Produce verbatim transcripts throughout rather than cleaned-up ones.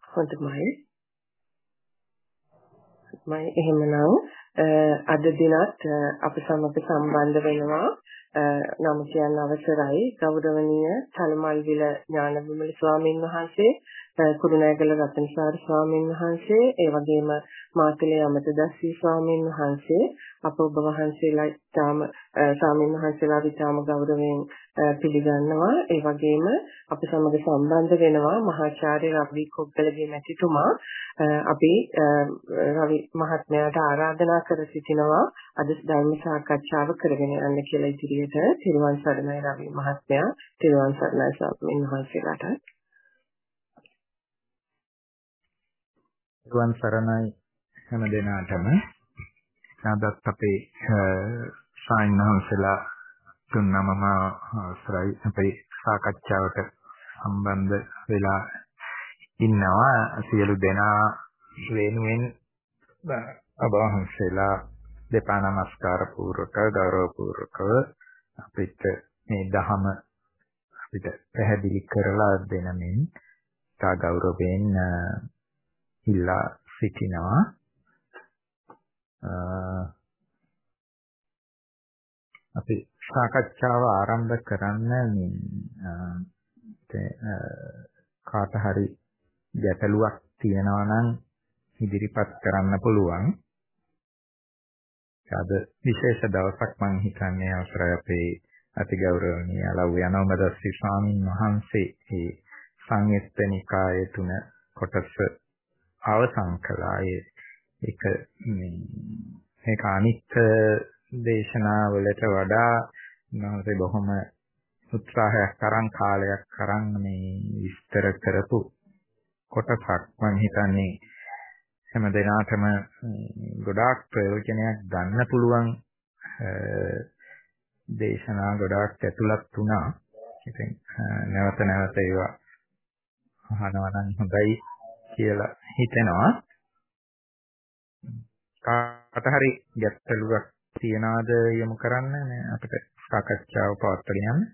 හොඳයි. මම එහෙමනම් අද දිනත් අප සමග සම්බන්ධ වෙනවා. නම කියන්න අවසරයි ගෞරවනීය තලමල්විල ඥානවිමල ස්වාමීන් වහන්සේ, කුරුණෑගල රතනසාර ස්වාමීන් වහන්සේ, ඒ වගේම මාතලේ අමතදස්සී ස්වාමීන් වහන්සේ, අප ඔබ වහන්සේලා තාම ස්වාමීන් වහන්සේලා විතාම ගෞරවයෙන් පිළිගන්නවා. ඒ වගේම අප සමග සම්බන්ධ වෙනවා මහාචාර්ය රවි කොග්ගලගේ මැතිතුමා. අපි රවි මහත්මයාට ආරාධනා කර සිටිනවා අද ධර්ම සාකච්ඡාව කරගෙන යන්න කියලා ඉදිරියට. තිරුවන් සරණයි රවි මහත්මයා. තිරුවන් සරණයි ස්වාමීන් වහන්සේලාට. තිරුවන් සරණයි හැම දිනාටම. අදත් අපේ සායනහන්සලා තුන්නමම අවසරයි අපේ සාකච්ඡාවට සම්බන්ධ වෙලා ඉන්නවා. සියලු දෙනා වෙනුවෙන් අබවහන්සේලා දෙපා නමස්කාර පූර්වක ගෞරව පූර්වකව අපිට මේ ධහම අපිට පැහැදිලි කරලා දෙනමින් තා ගෞරවයෙන් ඉල්ලා සිටිනවා. අපි සාකච්ඡාව ආරම්භ කරන්න කාට හරි ගැටලුවක් තියෙනවා නම් ඉදිරිපත් කරන්න පුළුවන්. අද විශේෂ දවසක් මම හිතන්නේ අවසරයි අපේ අතිගෞරවනීය ලව් යනෝමදස්සී ස්වාමීන් වහන්සේ මේ සංයුත්ත නිකායේ තුන කොටස අවසන් කළා. ඒක මේක අනිත් දේශනාවලට වඩා නැවත බොහොම උත්සාහයක් කරන් කාලයක් කරන් මේ විස්තර කරපු කොටසක්. මම හිතන්නේ හැම දිනාටම ගොඩාක් ප්‍රයෝජනයක් ගන්න පුළුවන් දේශනා ගොඩාක් ඇතුළත් වුණා. ඉතින් නැවත නැවත ඒවා අහනවා නම් හොඳයි කියලා හිතෙනවා. කාට හරි ගැටලුවක් තියනවාද යොමු කරන්න අපිට සාකච්ඡාව පවත්වාගෙන යන්න.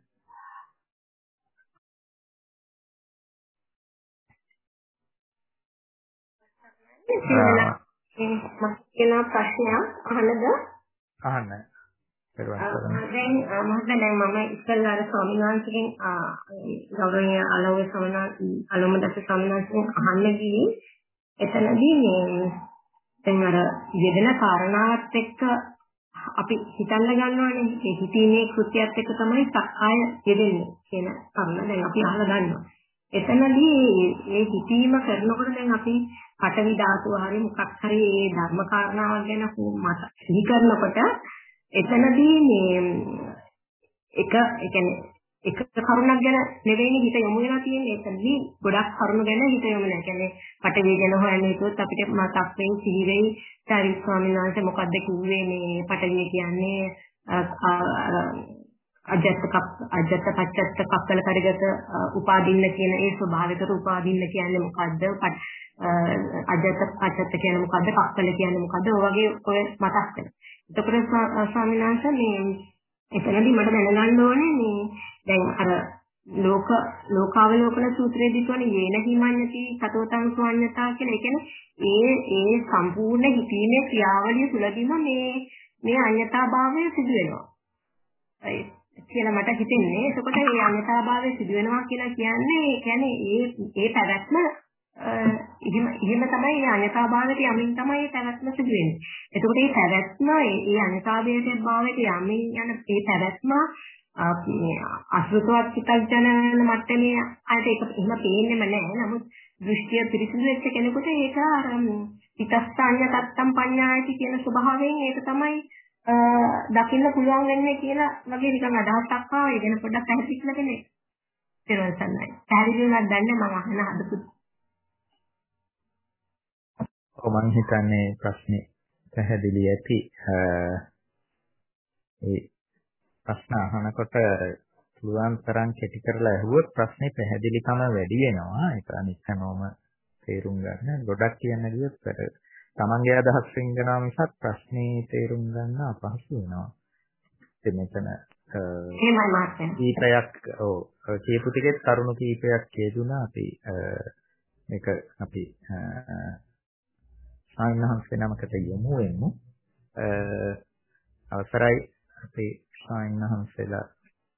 මම කියන ප්‍රශ්නයක් අහන්නද? අහන්න. දැන් මම දැන් මම ඉස්සෙල්ලා අර ස්වාමීන් වහන්සේගෙන් ගෞරවනීය අලෝක ස්වාමීන් අලෝමදස්ස ස්වාමීන් වහන්සේගෙන් අහන්න ගිහින් එතනදී මේ දැන් අර යෙදෙන කාරණාවත් එක්ක අපි හිතන්න ගන්නවානේ ඒ හිතීමේ කෘත්‍යයත් එක්ක තමයි සක්කාය යෙදෙන්නේ කියන කරුණ දැන් අපි අහලා ගන්නවා. එතනදී මේ හිතීම කරනකොට දැන් අපි පඨවි ධාතුව හරි මොකක් හරි මේ ධර්ම කාරණාවක් ගැන මත සිහි කරනකොට එතනදී මේ එක ඒ කියන්නේ එක කරුණක් ගැන නෙවෙයි හිත යොමු වෙලා තියෙන්නේ. එතනදී ගොඩක් කරුණු ගැන හිත යොමු වෙනවා. කියන්නේ පඨවි ගැන හොයන්න හිතුවොත් අපිට මතක් වෙයි සිහි වෙයි සාරිත් ස්වාමීන් වහන්සේ මොකද්ද කිව්වේ මේ පඨවි කියන්නේ අජත්ත කප් අජත්ත පච්චත්ත කප්පල කරගත උපාදින්න කියන ඒ ස්වභාවයකට උපාදින්න කියන්නේ මොකද්ද? අජත්ත පච්චත්ත කියන්නේ මොකද්ද? කප්පල කියන්නේ මොකද්ද? ඔය වගේ ඔය මතක් වෙනවා. එතකොට ස්වාමීන් වහන්සේ මේ එතනදී මට දැනගන්න ඕනේ මේ දැන් අර ලෝක ලෝකාවලෝකන සූත්‍රයේදී කියන්නේ යේන හිමඤ්ඤති සතෝතං සුඤ්ඤතා කියලා. ඒ කියන්නේ ඒ ඒ සම්පූර්ණ හිතීමේ ක්‍රියාවලිය තුළදීම මේ මේ අඤ්ඤතාභාවය සිදු වෙනවා. ඒ කියලා මට හිතෙන්නේ. එතකොට මේ අඤ්ඤතාභාවය සිදු වෙනවා කියලා කියන්නේ ඒ කියන්නේ ඒ ඒ පැවැත්ම එහෙම එහෙම තමයි මේ අඤ්ඤතාභාවයට යමින් තමයි මේ පැවැත්ම සිදු වෙන්නේ. එතකොට මේ පැවැත්ම මේ අඤ්ඤතාභාවයට භාවයට යමින් යන මේ පැවැත්ම අසෘතවත් චිත්තජන මට්ටමේ අයට ඒක එහෙම පේන්නෙම නැහැ. නමුත් දෘෂ්ටිය පිරිසිදු වෙච්ච කෙනෙකුට ඒක අර පිටස්ථාඤ්ඤ තත්තම් පඤ්ඤායති කියන ස්වභාවයෙන් ඒක තමයි දකින්න පුළුවන් වෙන්නේ කියලා වගේ නිකන් අදහසක් ආවා. ඒ ගැන පොඩ්ඩක් පැහැදිලි කරලා දෙන්න. පෙරවසන්නයි. පැහැදිලි වුණාද දන්නේ මම අහන හදපු. ඔව් මම හිතන්නේ ප්‍රශ්නේ පැහැදිලි ඇති. ඒ ප්‍රශ්න අහනකොට පුළුවන් තරම් කෙටි කරලා අහුවොත් ප්‍රශ්නේ පැහැදිලිකම වැඩි වෙනවා. ඒක අනිත් හැමෝම තේරුම් ගන්න. ගොඩක් කියන්න ගියොත් තමන්ගේ අදහස් වෙනවා මිසක් ප්‍රශ්නේ තේරුම් ගන්න අපහසු වෙනවා. ඒ මෙතන එහෙමයි මාත් කීපයක් ඔව් කියපු ටිකෙත් කරුණු කීපයක් කියදුනා අපි මේක අපි සාමිනහන්සේ නමකට යොමු වෙමු. අවසරයි අපේ සාමිනහන්සේලා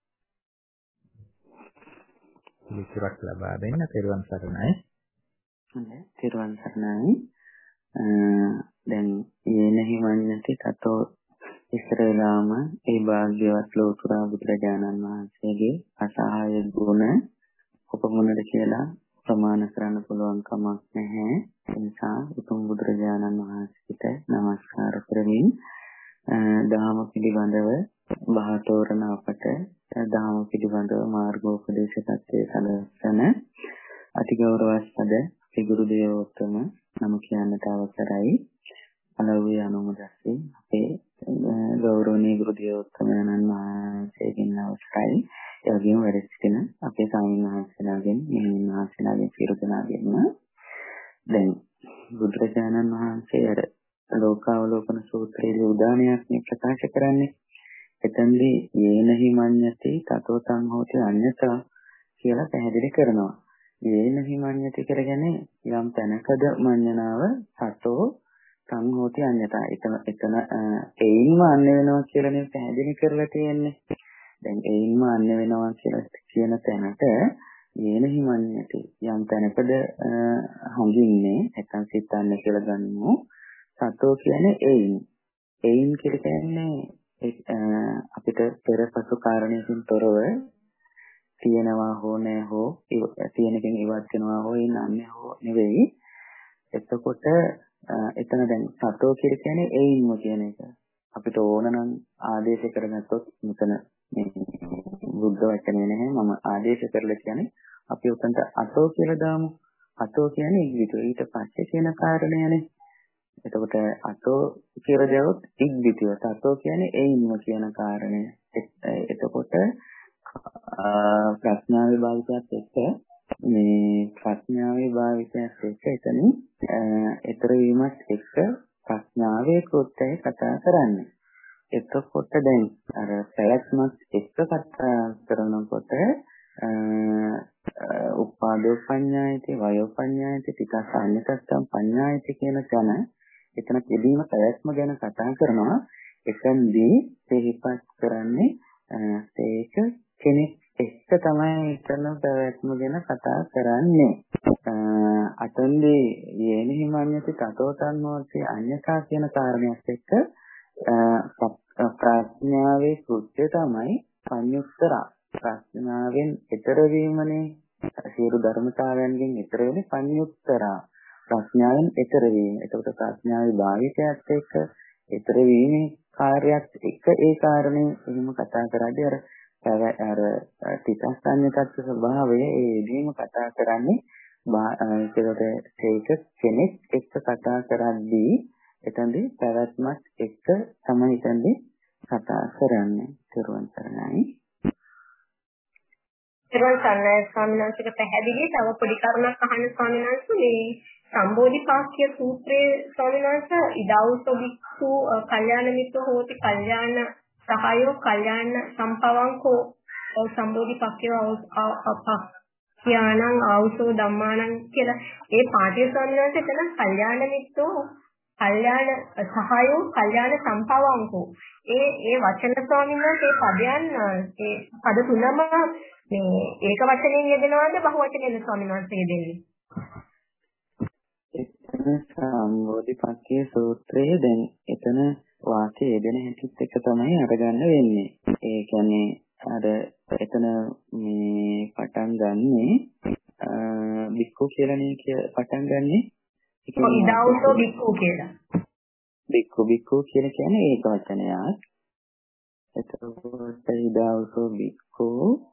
විචාරක් ලබා දෙන්න. තෙරුවන් සරණයි. හොඳයි, තෙරුවන් සරණයි. දැන් යේනහි මඤ්ඤති තතෝ ඉස්සරලාම ඒ භාග්‍යවත් ලෝතුරා බුදුරජාණන් වහන්සේගේ අසහාය ගුණ කොපමණද කියලා ප්‍රමාණ කරන්න පුළුවන් කමක් නැහැ. ඒ නිසා උතුම් බුදුරජාණන් වහන්සේට নমස්කාර කරමින් දහම පිළිබඳව බහතෝරන අපට දහම පිළිබඳව මාර්ගෝපදේශ තත්ත්වයේ සැලසෙන අතිගෞරවස්පද ගුරු දේවෝත්තම නම කියන්නට අවසරයි. අලව්වේ අනුමදස්සේ අපේ ගෞරවනීය ගුරු දේවෝත්තමයන්න් වහන්සේගෙන් අවසරයි. ඒ වගේම වැඩ සිටින අපේ ස්වාමීන් වහන්සේලාගෙන් මෙහෙණින් වහන්සේලාගෙන් සියලු දෙනාගෙන්ම දැන් බුදුරජාණන් වහන්සේ අර ලෝකාවලෝකන සූත්‍රයේ උදානයක් මේ ප්‍රකාශ කරන්නේ. එතෙන්දී යේනහි මඤ්ඤති තතෝ තං හෝති අඤ්ඤතා කියලා පැහැදිලි කරනවා. යේනහි මඤ්ඤති කියන්නේ යම් තැනකද මඤ්ඤණාව සතෝ තං හෝති අඤ්ඤතා. එතන එතන ඒයින්ම අන්‍ය වෙනවා කියලා නේ පැහැදිලි කරලා තියෙන්නේ. දැන් ඒයින්ම අන්‍ය වෙනවා කියලා කියන තැනට යේනහි මඤ්ඤති යම් තැනකද හංගින්නේ නැත්නම් සිතන්නේ කියලා ගන්නමු. සතෝ කියන්නේ ඒයින්. ඒයින් කියන්නේ අපිට පෙර පසු කාරණයකින් තොරව තියෙනවා හෝ නැහැ හෝ තියෙනකින් ඉවත් වෙනවා හෝ ඉන්නන්නේ හෝ නෙවෙයි. එතකොට එතන දැන් සතෝ කියන්නේ ඒයින්ම කියන එක. අපිට ඕන නම් ආදේශ කරගත්තොත් මෙතන මේ බුද්ධ වචනේ නැහැ. මම ආදේශ කරලා කියන්නේ අපි උතන්ට අතෝ කියලා දාමු. අතෝ කියන්නේ ඉක්විතෝ. ඊට පස්සේ කියන කාරණයනේ. එතකොට අතෝ කියලා දැවොත් ඉක්විතෝ. සතෝ කියන්නේ ඒයින්ම කියන කාරණය. එතකොට ප්‍රඥාවේ භාවිතයත් එක්ක මේ ප්‍රඥාවේ භාවිතයත් එක්ක එතනින් ඊතර වීමත් එක්ක ප්‍රඥාවේ කෘත්‍යය කතා කරන්නේ. එතකොට දැන් අර ප්‍රයත්නත් එක්ක කතා කරනකොට උපාදෝ පඤ්ඤායති වයෝ පඤ්ඤායති පිටස් අඤ්ඤතත්තම් පඤ්ඤායති කියන තැන එතන කෙදීම ප්‍රයත්න ගැන කතා කරනවා. එතෙන්දී සිහිපත් කරන්නේ ඒක කෙනෙක් එක්ක තමයි එතන ප්‍රයත්න ගැන කතා කරන්නේ. අතෙන්දී යේනහි මඤ්ඤති තතෝ තං හෝති අඤ්ඤතා කියන කාරණයක් එක්ක ප්‍රඥාවේ කෘත්‍ය තමයි පඤ්ඤුත්තරා. ප්‍රඥාවෙන් ඊතර වීමනේ සියලු ධර්මතාවයන්ගෙන් ඊතර වෙන්නේ පඤ්ඤුත්තරා. ප්‍රඥාවෙන් ඊතර වීම. ඒකට ප්‍රඥාවේ භාවිතයත් එක්ක ඊතර වීමේ කාර්යයක් එක්ක ඒ කාරණේ එහෙම කතා කරද්දී අර අර තිතස්සඤ්ඤතත් ස්වභාවය ඒ එදීම කතා කරන්නේ ඒකට ඒක කෙනෙක් එක්ක කතා කරද්දී එතනදී පැවැත්මක් එක්ක තමයි එතනදී කතා කරන්නේ. තෙරුවන් සරණයි. තෙරුවන් සරණයි ස්වාමීන් වහන්සේට පැහැදිලි තව පොඩි කරුණක් අහන්න ස්වාමීන් වහන්සේ මේ සම්බෝධිපාක්ඛ්‍ය සූත්‍රයේ ස්වාමීන් වහන්සේ ඉදවුසෝ වික්ඛු කල්යාණ මිත්‍ර හෝති කල්යාණ සහායෝ කල්යාණ සම්පවංකෝ සම්බෝධිපාක්ඛ්‍ය අපක්ඛ්‍යානං ආවුසෝ ධම්මානං කියලා ඒ පාඨය ස්වාමීන් වහන්සේ එතන කල්යාණ මිත්‍රෝ කල්යාණ සහායෝ කල්යාණ සම්පවංකෝ ඒ ඒ වචන ස්වාමීන් වහන්සේ පදයන් ඒ පද තුනම මේ ඒක වචනෙන් යෙදෙනවද බහු වචනෙන්ද ස්වාමීන් වහන්සේ යෙදෙන්නේ? එතන සම්බෝධිපාක්ඛ්‍ය සූත්‍රයේ දැන් එතන වාක්‍යය යෙදෙන හැටිත් එක තමයි අරගන්න වෙන්නේ. ඒ කියන්නේ අර එතන මේ පටන් ගන්නේ බික්කු කියලානේ පටන් ගන්නේ. ඉදවුසෝ බික්කු කියලා. බික්කු බික්කු කියලා කියන්නේ ඒක වචනයක්. එතකොට ඉදවුසෝ බික්කු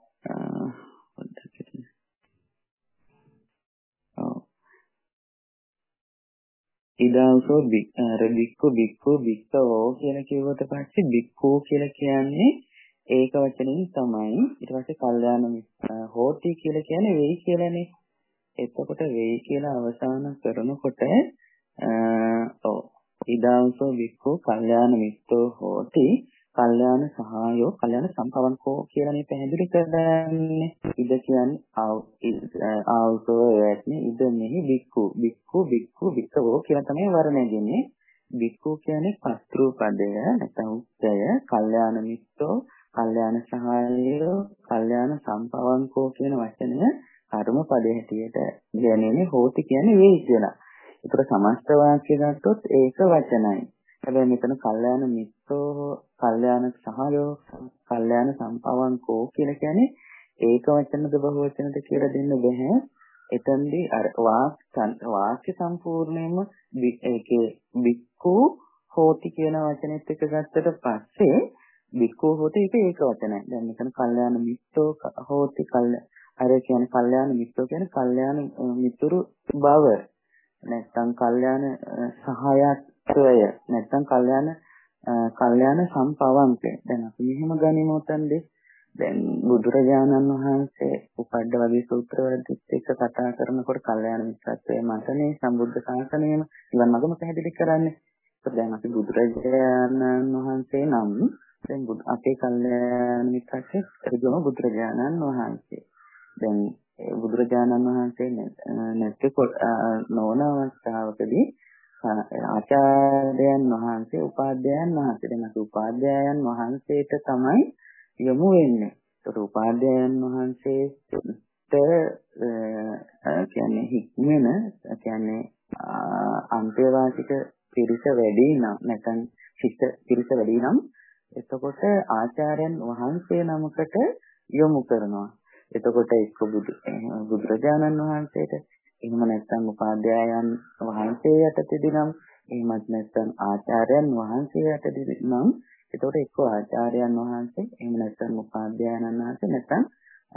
ඉදවුසෝ බික්කු බික්කු බික්කවෝ කියලා කිව්වට පස්සේ බික්කු කියලා කියන්නේ ඒක වචනෙන් තමයි. ඊට පස්සේ කල්යාණ හෝති කියලා කියන්නේ වෙයි කියලානේ. එතකොට වෙයි කියලා අවසාන කරනකොට ඔව් ඉදවුසෝ බික්කු කල්යාණ මිත්‍රෝ හෝති කල්යාණ සහායෝ කල්යාණ සම්පවන්කෝ කියලා මේ පැහැදිලි කරන්නේ. ඉද කියන්නේ ආවුසෝ යැත්නේ ඉද මෙහි බික්කු බික්කු බික්කු බික්කවෝ කියලා තමයි වර්ණය දෙන්නේ. බික්කු කියන්නේ පස්ත්‍රු පදය නැත්නම් උත්තය කල්යාණ මිත්‍රෝ කල්යාණ සහායෝ කල්යාණ සම්පවන්කෝ කියන වචනය කර්ම පදයේ හැටියට කියන්නේ හෝති කියන්නේ වෙයි කියලා. ඒතර සමස්ත වාක්‍ය ගත්තොත් ඒක වචනයි. හැබැයි මෙතන කල්යාණ මිත්‍රෝ කල්යාණ සහායෝ කල්යාණ සම්පවන්කෝ කියලා කියන්නේ ඒක වචනද බහු වචනද කියලා දෙන්න බෑ. එතෙන්දී අර වාක්‍ය සම්පූර්ණයෙන්ම ඒකේ බික්කු හෝති කියන වචනේත් එක්ක ගත්තට පස්සේ බික්කු හෝති ඒක ඒක වචනයි. දැන් මෙතන කල්යාණ මිත්‍රෝ හෝති කල්ය අර කියන්නේ කල්යාණ මිත්‍රෝ කියන්නේ කල්යාණ මිතුරු බව නැත්නම් කල්යාණ සහායත්වය නැත්නම් කල්යාණ කල්යාණ සම්පවන්කය. දැන් අපි මෙහෙම ගනිමු උතන්දී. දැන් බුදුරජාණන් වහන්සේ උපද්ද වගේ සූත්‍ර වලදීත් එක්ක කතා කරනකොට කල්යාණ මිත්‍රත්වයේ මතනේ සම්බුද්ධ ශාසනයම ඉවන් මගම පැහැදිලි කරන්නේ. ඒත් දැන් අපි බුදුරජාණන් වහන්සේ නම් දැන් අපේ කල්යාණ මිත්‍රත්වයේ ඍජුම බුදුරජාණන් වහන්සේ. දැන් බුදුරජාණන් වහන්සේ නැත්නම් නොවන අවස්ථාවකදී ආචාර්යයන් වහන්සේ උපාධ්‍යයන් වහන්සේ දැන් අපි උපාධ්‍යයන් වහන්සේට තමයි යොමු වෙන්නේ. ඒකට උපාධ්‍යයන් වහන්සේට කියන්නේ හික්මන කියන්නේ අන්තේවාසික පිරිස වැඩි නම් නැත්නම් ශිෂ්ට පිරිස වැඩි නම් එතකොට ආචාර්යයන් වහන්සේ නමකට යොමු කරනවා. එතකොට එක්ක බුදුරජාණන් වහන්සේට එහෙම නැත්නම් උපාධ්‍යයන් වහන්සේ යටතේදී නම් එහෙමත් නැත්නම් ආචාර්යයන් වහන්සේ යටතේදී නම් එතකොට එක්ක ආචාර්යයන් වහන්සේ එහෙම නැත්නම් උපාධ්‍යයන් වහන්සේ නැත්නම්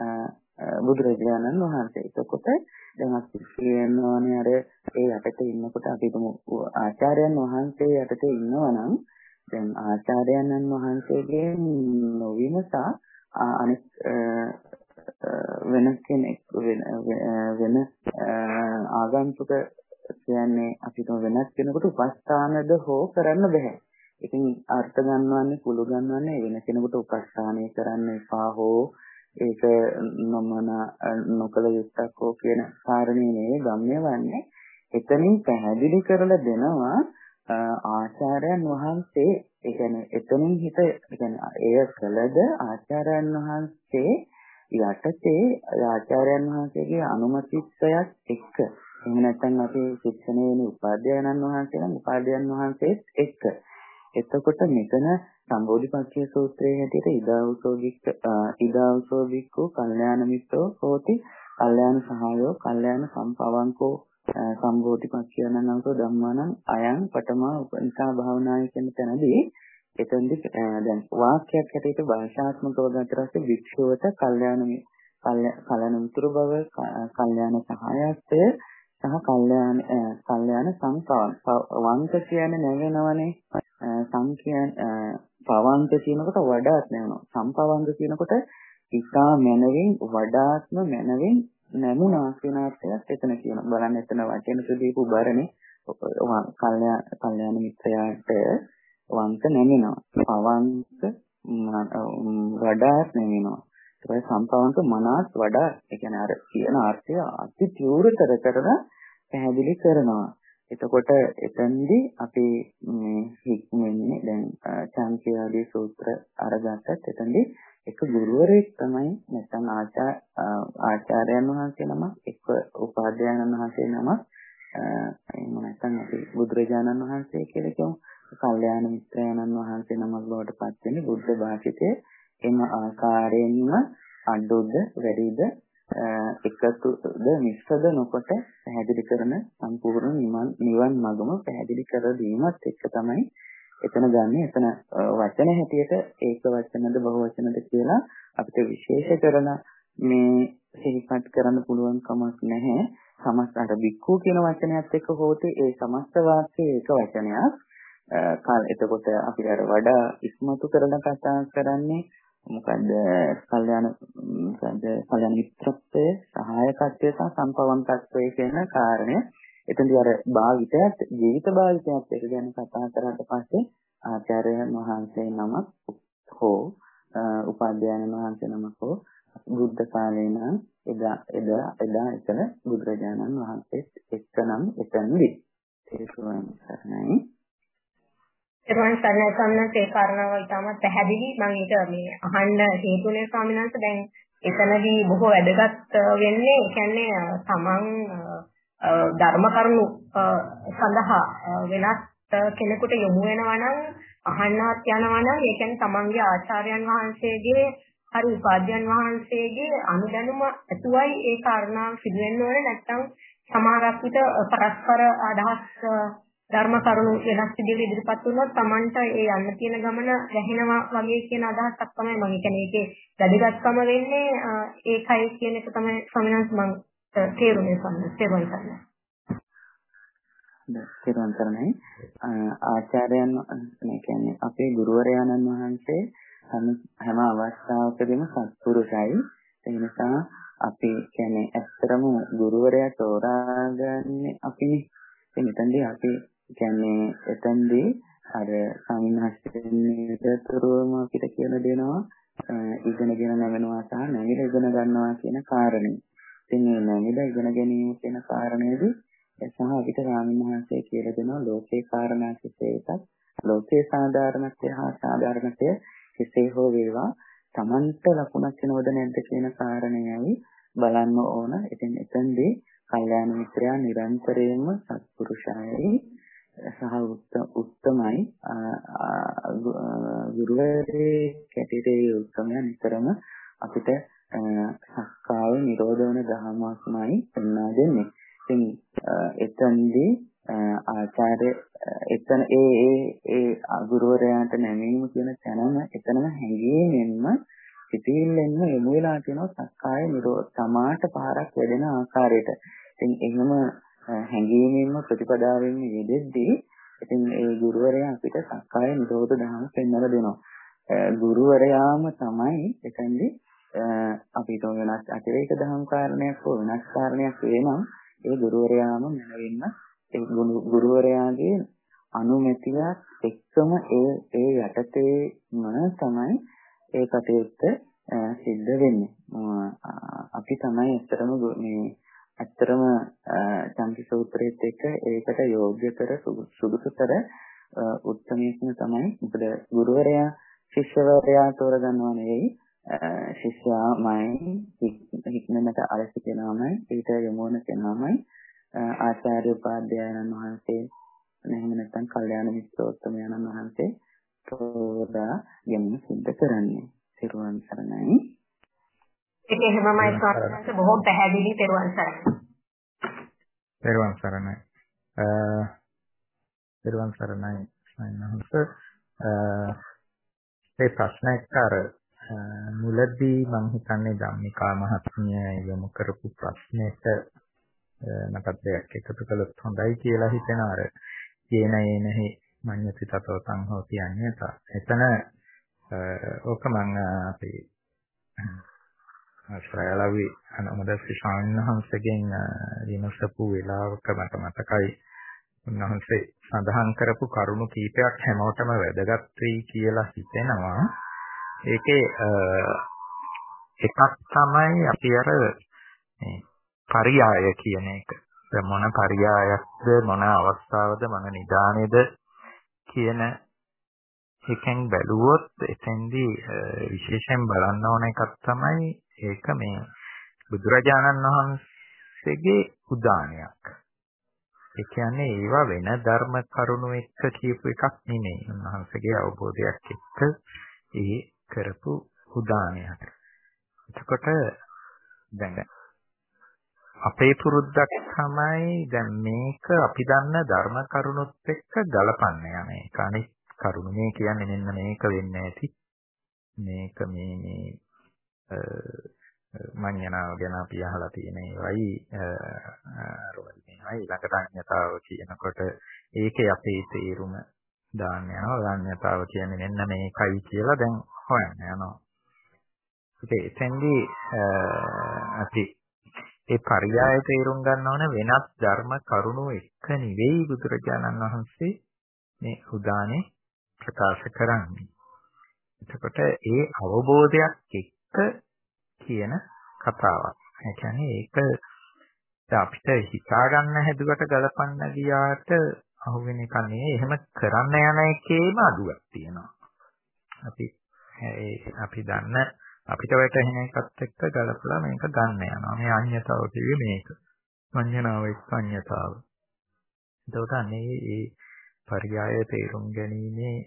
බුදුරජාණන් වහන්සේ. එතකොට දැන් අපි කියනවානේ අර ඒ යටතේ ඉන්නකොට අපි ආචාර්යයන් වහන්සේ යටතේ ඉන්නවා නම් දැන් ආචාර්යයන් වහන්සේගේ නොවිමසා අනිත් වෙන කෙනෙක් වෙන වෙන ආගන්තුක කියන්නේ අපිට වෙනස් කෙනෙකුට උපස්ථානද හෝ කරන්න බෑ. ඉතින් අර්ථ ගන්නවන්නේ කුළු ගන්නවන්නේ වෙන කෙනෙකුට උපස්ථානය කරන්න එපා හෝ ඒක නොමන නොකල යුක්තක් හෝ කියන කාරණේ නේ ගම්‍ය වන්නේ. එතනින් පැහැදිලි කරලා දෙනවා ආචාර්යයන් වහන්සේ ඒ කියන්නේ එතනින් හිත ඒ කියන්නේ එය කළද ආචාර්යයන් වහන්සේ යටතේ ආචාර්යයන් වහන්සේගේ අනුමැතිත්වයක් එක්ක එහෙම නැත්නම් අපි ශික්ෂණයේ වෙන උපාධ්‍යයන් වහන්සේ නම් උපාධ්‍යයන් වහන්සේත් එක්ක. එතකොට මෙතන සම්බෝධිපක්ඛය සූත්‍රයේ හැටියට ඉදාවසෝගික ඉදාවසෝගිකෝ කල්යාණ මිත්‍රෝ හෝති කල්යාණ සහායෝ කල්යාණ සම්පවන්කෝ සම්බෝධිපක්ඛයන්න්සෝ ධම්මානං අයං පඨමා උපනිෂා භාවනාය කියන තැනදී එතෙන්දී දැන් වාක්‍යයක් හැටියට භාෂාත්මකව ගත්තට පස්සේ වික්ෂෝත කල්යාණ කල්යාණ මිතුරු බව කල්යාණ සහායත්වය සහ කල්යාණ කල්යාණ සංකල්ප වංක කියන්නේ නැවෙනවනේ සම් කියන්නේ පවංක කියනකොට වඩාත් නැවෙනවා සම්පවංක කියනකොට ඉතා මනවින් වඩාත්ම මනවින් නැමුණා කියන අර්ථයක් එතන කියනවා බලන්න එතන වචන සුදීපු බරනේ කල්යාණ කල්යාණ මිත්‍රයාට වංක නැමෙනවා පවංක වඩාත් නැමෙනවා ඒ සම්පවංක මනස් වඩා ඒ කියන්නේ අර කියන අර්ථය අති තීව්‍රතර කරලා පැහැදිලි කරනවා. එතකොට එතෙන්දී අපි මේ හික්මන්නේ දැන් චාන්තියාදී සූත්‍ර අරගත්තත් එතෙන්දී එක ගුරුවරයෙක් තමයි නැත්නම් ආචාර්යයන් වහන්සේ නමක් එක්ක උපාධ්‍යයන් වහන්සේ නමක් එහෙම නැත්නම් අපි බුදුරජාණන් වහන්සේ කියලා කියමු. කල්යාණ මිත්‍රයන්න් වහන්සේ නමක් බවට පත් වෙන්නේ බුද්ධ භාෂිතයේ එම ආකාරයෙන්ම අඩුද වැඩිද එකතුද මිශ්‍රද නොකොට පැහැදිලි කරන සම්පූර්ණ නිවන් නිවන් මගම පැහැදිලි කර දීමත් එක්ක තමයි එතන ගන්න. එතන වචන හැටියට ඒක වචනද බහු වචනද කියලා අපිට විශේෂ කරන මේ සිහිපත් කරන්න පුළුවන් කමක් නැහැ. සමස්ත අර බික්කු කියන වචනයත් එක්ක හොතේ ඒ සමස්ත වාක්‍යයේ එක වචනයක්. කාල එතකොට අපි අර වඩා ඉස්මතු කරන කතා කරන්නේ මොකද කල්යාණ මොකද කල්යාණ මිත්‍රත්වය සහායකත්වය සහ සම්පවන්තත්වය කියන කාරණය එතනදී අර භාවිතයත් ජීවිත භාවිතයත් එක ගැන කතා කරාට පස්සේ ආචාර්යයන් වහන්සේ නමක් හෝ උපාධ්‍යායන වහන්සේ නමක් හෝ බුද්ධ කාලේ නම් එදා එදා එදා එතන බුදුරජාණන් වහන්සේත් එක්කනම් එතනදී ඒකෝන් සරණයි. ඒකෙන් සරණයි සම්මත ඒ කාරණාව ඉතාමත් පැහැදිලි. මම ඒක මේ අහන්න හේතුනේ ස්වාමීන් වහන්සේ. දැන් එතනදී බොහෝ වැදගත් වෙන්නේ ඒ කියන්නේ තමන් ධර්ම කරුණු සඳහා වෙනත් කෙනෙකුට යොමු වෙනවා නම් අහන්නත් යනවා නම් ඒ කියන්නේ තමන්ගේ ආචාර්යයන් වහන්සේගේ හරි උපාධ්‍යයන් වහන්සේගේ අනුදැනුම ඇතුවයි ඒ කාරණාව සිදු වෙන්න ඕනේ. නැත්නම් සමහරක් විට පරස්පර අදහස් ධර්ම කරුණු වෙනස් විදිහට ඉදිරිපත් වුණොත් Tamanට ඒ යන්න තියෙන ගමන වැහෙනවා වගේ කියන අදහසක් තමයි මම කියන්නේ. ඒකේ වැදගත්කම වෙන්නේ ඒකයි කියන එක තමයි සමිනස් මම තේරුනේ සම්මත තේරුම් තේරුම් කරන්නේ ආචාර්යයන් මේ කියන්නේ අපේ ගුරුවරයාණන් වහන්සේ හැම අවස්ථාවකදීම සත්පුරුෂයි. ඒ නිසා අපි කියන්නේ ඇත්තටම ගුරුවරයා තෝරාගන්නේ අපිනේ. ඒ මෙතනදී අපි කියන්නේ එතෙන්දී අර සමිනහස්තේතරවම අපිට කියලා දෙනවා ඉගෙනගෙන නැවෙනවා සහ නැගිලා ඉගෙන ගන්නවා කියන කාරණේ. ඉතින් මේ නැගිලා ඉගෙන ගැනීම කියන කාරණේදී සහ අපිට සමිනහස්තේ කියලා දෙනවා ලෝකේ කාරණා කිසියකට ලෝකේ සාධාරණත්වය හා සාධාරණත්වය කෙසේ හෝ වේවා Tamanට ලකුණක් වෙනවද නැද්ද කියන කාරණේයි බලන්න ඕන. ඉතින් එතෙන්දී කල්යාණ මිත්‍රයා නිරන්තරයෙන්ම සත්පුරුෂයයි සහ උත්තමයි ගුරුවරේ කැටිරේ උත්තමයන් නිතරම අපිට සක්කාය නිරෝධ වන ධර්මස්මයි පෙන්වා දෙන්නේ. ඉතින් එතෙන්දී ආචාර්ය එතන ඒ ඒ ඒ ගුරුවරයාට නැමීම කියන තැනම එතනම හැංගීමෙන්ම සිටින්නෙන්න යොමු වෙලා තියෙනවා සක්කාය නිරෝධ තමාට පාරක් වැඩෙන ආකාරයට. ඉතින් එහෙම හැංගීමෙන්ම ප්‍රතිපදාවෙන් යෙදෙද්දී ඉතින් ඒ ගුරුවරයා අපිට සක්කාය නිරෝධ ධර්ම පෙන්වලා දෙනවා. ගුරුවරයාම තමයි එතෙන්දී අපිට වෙනස් අතිරේක ධර්ම කාරණයක් හෝ වෙනස් කාරණයක් වෙනවා. ඒ ගුරුවරයාම මනවින්න ඒ ගුරුවරයාගේ අනුමැතියක් එක්කම ඒ ඒ යටතේම තමයි ඒ කටයුත්ත සිද්ධ වෙන්නේ. අපි තමයි ඇත්තටම මේ ඇත්තටම චන්ති සූත්‍රයේත් එක්ක ඒකට යෝග්‍යතර සුදුසුතර උත්තරමයක්ම තමයි. මොකද ගුරුවරයා ශිෂ්‍යවරයා තෝරගන්නවා නෙවෙයි ශිෂ්‍යයාමයි හික්මනට අවශ්‍ය කෙනාමයි ඊට යොමු වෙන කෙනාමයි ආචාර්ය උපාධ්‍යායන් වහන්සේ එහෙම නැත්නම් කල්යාණ මිත්‍රෝත්තමයන් වහන්සේ තෝරා ගැනීම සිද්ධ කරන්නේ. තෙරුවන් සරණයි. ඒක එහෙමමයි ස්වාමීන් බොහොම පැහැදිලි. තෙරුවන් සරණයි. තෙරුවන් සරණයි. අ තෙරුවන් සරණයි ස්වාමීන් ඒ ප්‍රශ්නයක් අර මුලදී මම හිතන්නේ ධම්මිකා මහත්මිය යොමු කරපු ප්‍රශ්නෙට මටත් දෙයක් එකතු කළොත් හොඳයි කියලා හිතෙන අර යේන යේනහි මඤ්ඤති තතෝ සංහෝ කියන්නේ තා. එතන ඕක මම අපි ශ්‍රයලවි අනුමදස්සි ස්වාමීන් වහන්සේගෙන් විමසපු වෙලාවක මට මතකයි උන්වහන්සේ සඳහන් කරපු කරුණු කීපයක් හැමෝටම වැදගත් වෙයි කියලා හිතෙනවා. ඒකේ එකක් තමයි අපි අර මේ පරියාය කියන එක. මොන පරියායක්ද මොන අවස්ථාවද මොන නිදානේද කියන එකෙන් බැලුවොත් එතෙන්දී විශේෂයෙන් බලන්න ඕන එකක් තමයි ඒක මේ බුදුරජාණන් වහන්සේගේ උදානයක්. ඒ කියන්නේ ඒවා වෙන ධර්ම කරුණු එක්ක කියපු එකක් නෙමෙයි. උන්වහන්සේගේ අවබෝධයක් එක්ක ඒ කරපු උදානයක්. එතකොට දැන් අපේ පුරුද්දක් තමයි දැන් මේක අපි දන්න ධර්ම කරුණුත් එක්ක ගලපන්න යන එක. අනිත් කරුණු මේ කියන්නේ මෙන්න මේක වෙන්නේ නැති. මේක මේ මේ මඤ්ඤණාව ගැන අපි අහලා තියෙන ඒවයි අරවල මේවයි ඊළඟට අඤ්ඤතාව කියනකොට ඒකේ අපේ තේරුම දාන්න යනවා. අඤ්ඤතාව කියන්නේ මෙන්න මේකයි කියලා දැන් හොයන්න යනවා. ඉතින් එතෙන්දී අපි ඒ පරියාය තේරුම් ගන්න ඕන වෙනත් ධර්ම කරුණු එක්ක නෙවෙයි බුදුරජාණන් වහන්සේ මේ උදානේ ප්‍රකාශ කරන්නේ. එතකොට ඒ අවබෝධයක් එක්ක කියන කතාවක්. ඒ කියන්නේ ඒක අපිට හිතා ගන්න හැදුවට ගලපන්න ගියාට අහුවෙන එක නෙවෙයි. එහෙම කරන්න යන එකේම අඩුවක් තියෙනවා. අපි අපි දන්න අපිට වැටහෙන එකත් එක්ක ගලපලා මේක ගන්න යනවා. මේ අඤ්ඤතාව කිව්වේ මේක. සංඥාව එක්ක අඤ්ඤතාව. එතකොට අනේ මේ පරියාය තේරුම් ගැනීමේ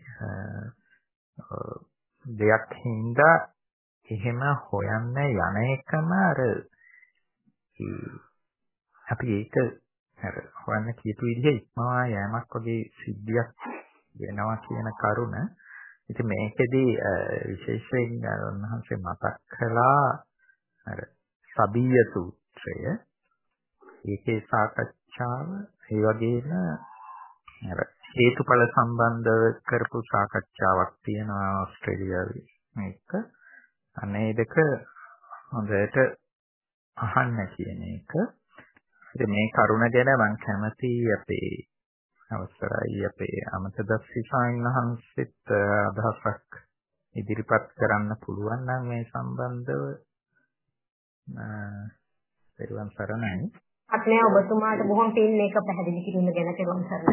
දෙයක් හින්දා එහෙම හොයන්න යන එකම අර අපි ඒක අර හොයන්න කීතු විදිහ ඉක්මවා යෑමක් වගේ සිද්ධියක් වෙනවා කියන කරුණ. ඉතින් මේකෙදී විශේෂයෙන් උන්වහන්සේ මතක් කළා අර සබීය සූත්‍රය. ඒකේ සාකච්ඡාව ඒ වගේම අර හේතුඵල සම්බන්ධව කරපු සාකච්ඡාවක් තියෙනවා ඕස්ට්‍රේලියාවේ. මේක අනේ දෙක හොඳට අහන්න කියන එක. ඉතින් මේ කරුණ ගැන මම කැමති අපේ අවසරයි අපේ අමතදස්සි සාමිනහන්සෙත් අදහසක් ඉදිරිපත් කරන්න පුළුවන් නම් මේ සම්බන්ධව පෙරවන් සරණයි. අපේ ඔබතුමාට බොහොම පින් මේක පැහැදිලි කිරීම ගැන පෙරවන් සරණයි.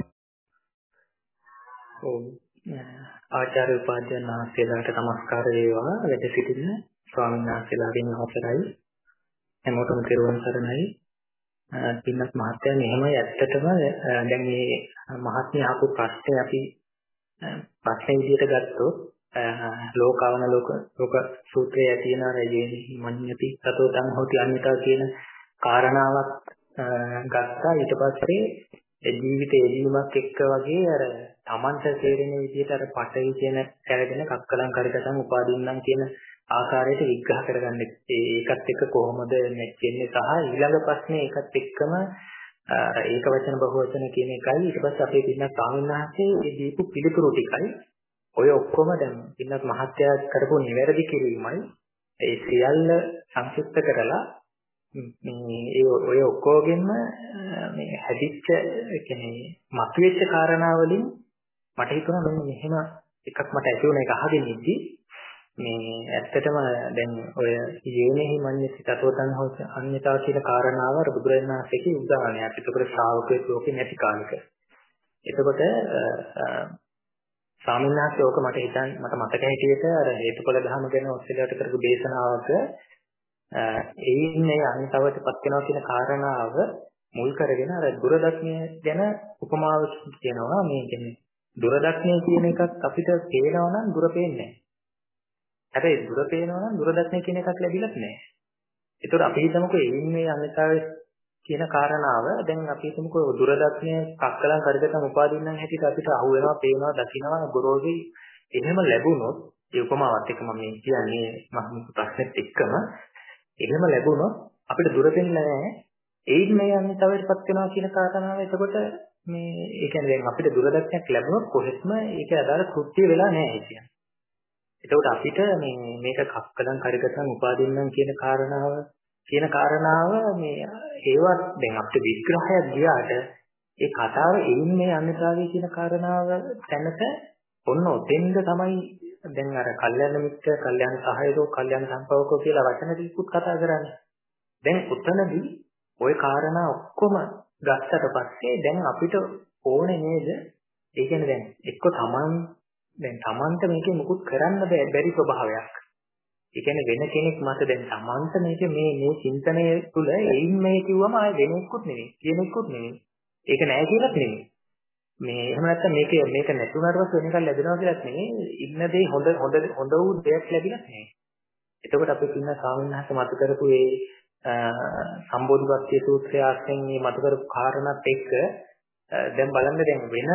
ඔව් ආචාර්ය උපාධ්‍යයන් වහන්සේලාට নমස්කාර වේවා. වැඩ සිටින ස්වාමීන් වහන්සේලාගෙන් අවසරයි. හැමෝටම පෙරවන් සරණයි. පින්නත් මහත්තයා මෙහෙමයි ඇත්තටම දැන් මේ මහත්මිය අහපු ප්‍රශ්නේ අපි ප්‍රශ්නේ විදිහට ගත්තොත් ලෝකවන ලෝක ලෝක සූත්‍රයේ තියෙන අර යේනි මඤ්ඤති තතෝ තං හෝති අඤ්ඤතා කියන කාරණාවක් ගත්තා. ඊට පස්සේ ජීවිතේ එළීමක් එක්ක වගේ අර තමන්ට තේරෙන විදිහට අර පටවි කියන කැරගෙන කක්කලං කරකටන් උපාදින්නම් කියන ආකාරයට විග්‍රහ කරගන්න. ඒකත් එක්ක කොහොමද නැච්චෙන්නේ සහ ඊළඟ ප්‍රශ්නේ ඒකත් එක්කම ඒක වචන බහුව වචන කියන එකයි. ඊට පස්සේ අපේ පින්නත් ස්වාමීන් වහන්සේ මේ දීපු පිළිතුරු ටිකයි ඔය ඔක්කොම දැන් පින්නත් මහත්ය කරපු නිවැරදි කිරීමයි ඒ සියල්ල සංක්ෂිප්ත කරලා මේ ඔය ඔක්කොගෙම මේ හැදිච්ච ඒ කියන්නේ මතුවෙච්ච කාරණා වලින් මට හිතුණා මෙන්න මෙහෙම එකක් මට ඇති වුණ එක අහගෙන ඉද්දි මේ ඇත්තටම දැන් ඔය යේනෙහි මඤ්ඤති තතෝතං හොත අන්‍යතා කියන කාරණාව අර බුදුරජාණන් වහන්සේගේ උදාහරණයක්. ඒකවල ශ්‍රාවකයෙක් ලෝකෙ නැති කාලෙක. එතකොට සාමිනාස්සේ ඕක මට හිතන් මට මතක හිටියට අර හේතුඵල ධර්ම ගැන ඔස්ට්‍රේලියාවට කරපු දේශනාවක එයින් මේ අන්‍යතාවටපත් වෙනවා කියන කාරණාව මුල් කරගෙන අර දුරදක්ෂණය ගැන උපමාවක් කියනවා. මේ කියන්නේ දුරදක්ෂණය කියන එකත් අපිට පේනවා නම් දුර පේන්නේ නැහැ. හැබැයි දුර පේනවා නම් දුරදක්ෂණය කියන එකක් ලැබිලත් නැහැ. ඒතකොට අපි හිතමුකෝ එයින් මේ අන්‍යතාවය කියන කාරණාව දැන් අපි හිතමුකෝ දුරදක්ෂණය කක්කලං කරගතම උපාදින්නම් හැටියට අපිට අහු වෙනවා, පේනවා, දකින්නවා, ගොරෝසුයි එහෙම ලැබුණොත් ඒ උපමාවත් එක්ක මම කියන්නේ මම ප්‍රශ්නෙත් එක්කම එහෙම ලැබුණොත් අපිට දුර පේන්නේ නැහැ. එයින් මේ අන්‍යතාවයටපත් වෙනවා කියන කාරණාව එතකොට මේ ඒ කියන්නේ දැන් අපිට දුරදක්ෂණයක් ලැබුණොත් කොහෙත්ම ඒක අදාළ කෘත්‍ය වෙලා නැහැ කියන්නේ. එතකොට අපිට මේ මේක කක්කලං කරගතම් උපාදින්නම් කියන කාරණාව කියන කාරණාව මේ ඒවත් දැන් අපිට විග්‍රහයක් ගියාට ඒ කතාව එයින් මේ අන්‍යතාවය කියන කාරණාව දැනට ඔන්න ඔතෙන්ද තමයි දැන් අර කල්යන මිත්‍ර, කල්යන සහායකෝ, කල්යන සම්පවකෝ කියලා වචන ටිකකුත් කතා කරන්නේ. දැන් උතනදී ওই කාරණා ඔක්කොම ගත්තට පස්සේ දැන් අපිට ඕනේ නේද? ඒ කියන්නේ දැන් එක්ක තමන් දැන් තමන්ට මේකේ මුකුත් කරන්න බැරි ස්වභාවයක්. ඒ කියන්නේ වෙන කෙනෙක් මත දැන් තමන්ට මේක මේ මේ චින්තනය තුළ එයින් මේ කිව්වම ආයෙ වෙනෙකුත් නෙවෙයි, කෙනෙකුත් නෙවෙයි. ඒක නෑ කියලාත් නෙවෙයි. මේ එහෙම නැත්නම් මේක මේක නැතුණාට පස්සේ වෙන එකක් ලැබෙනවා කියලාත් නෙවෙයි. ඉන්න දේ හොඳ හොඳ හොඳ වූ දෙයක් ලැබිලා නැහැ. එතකොට අපි කියන ස්වාමීන් වහන්සේ මත කරපු මේ සම්බෝධිපත්‍ය සූත්‍රය ආශ්‍රයෙන් මේ මත කරපු කාරණාත් එක්ක දැන් බලන්න දැන් වෙන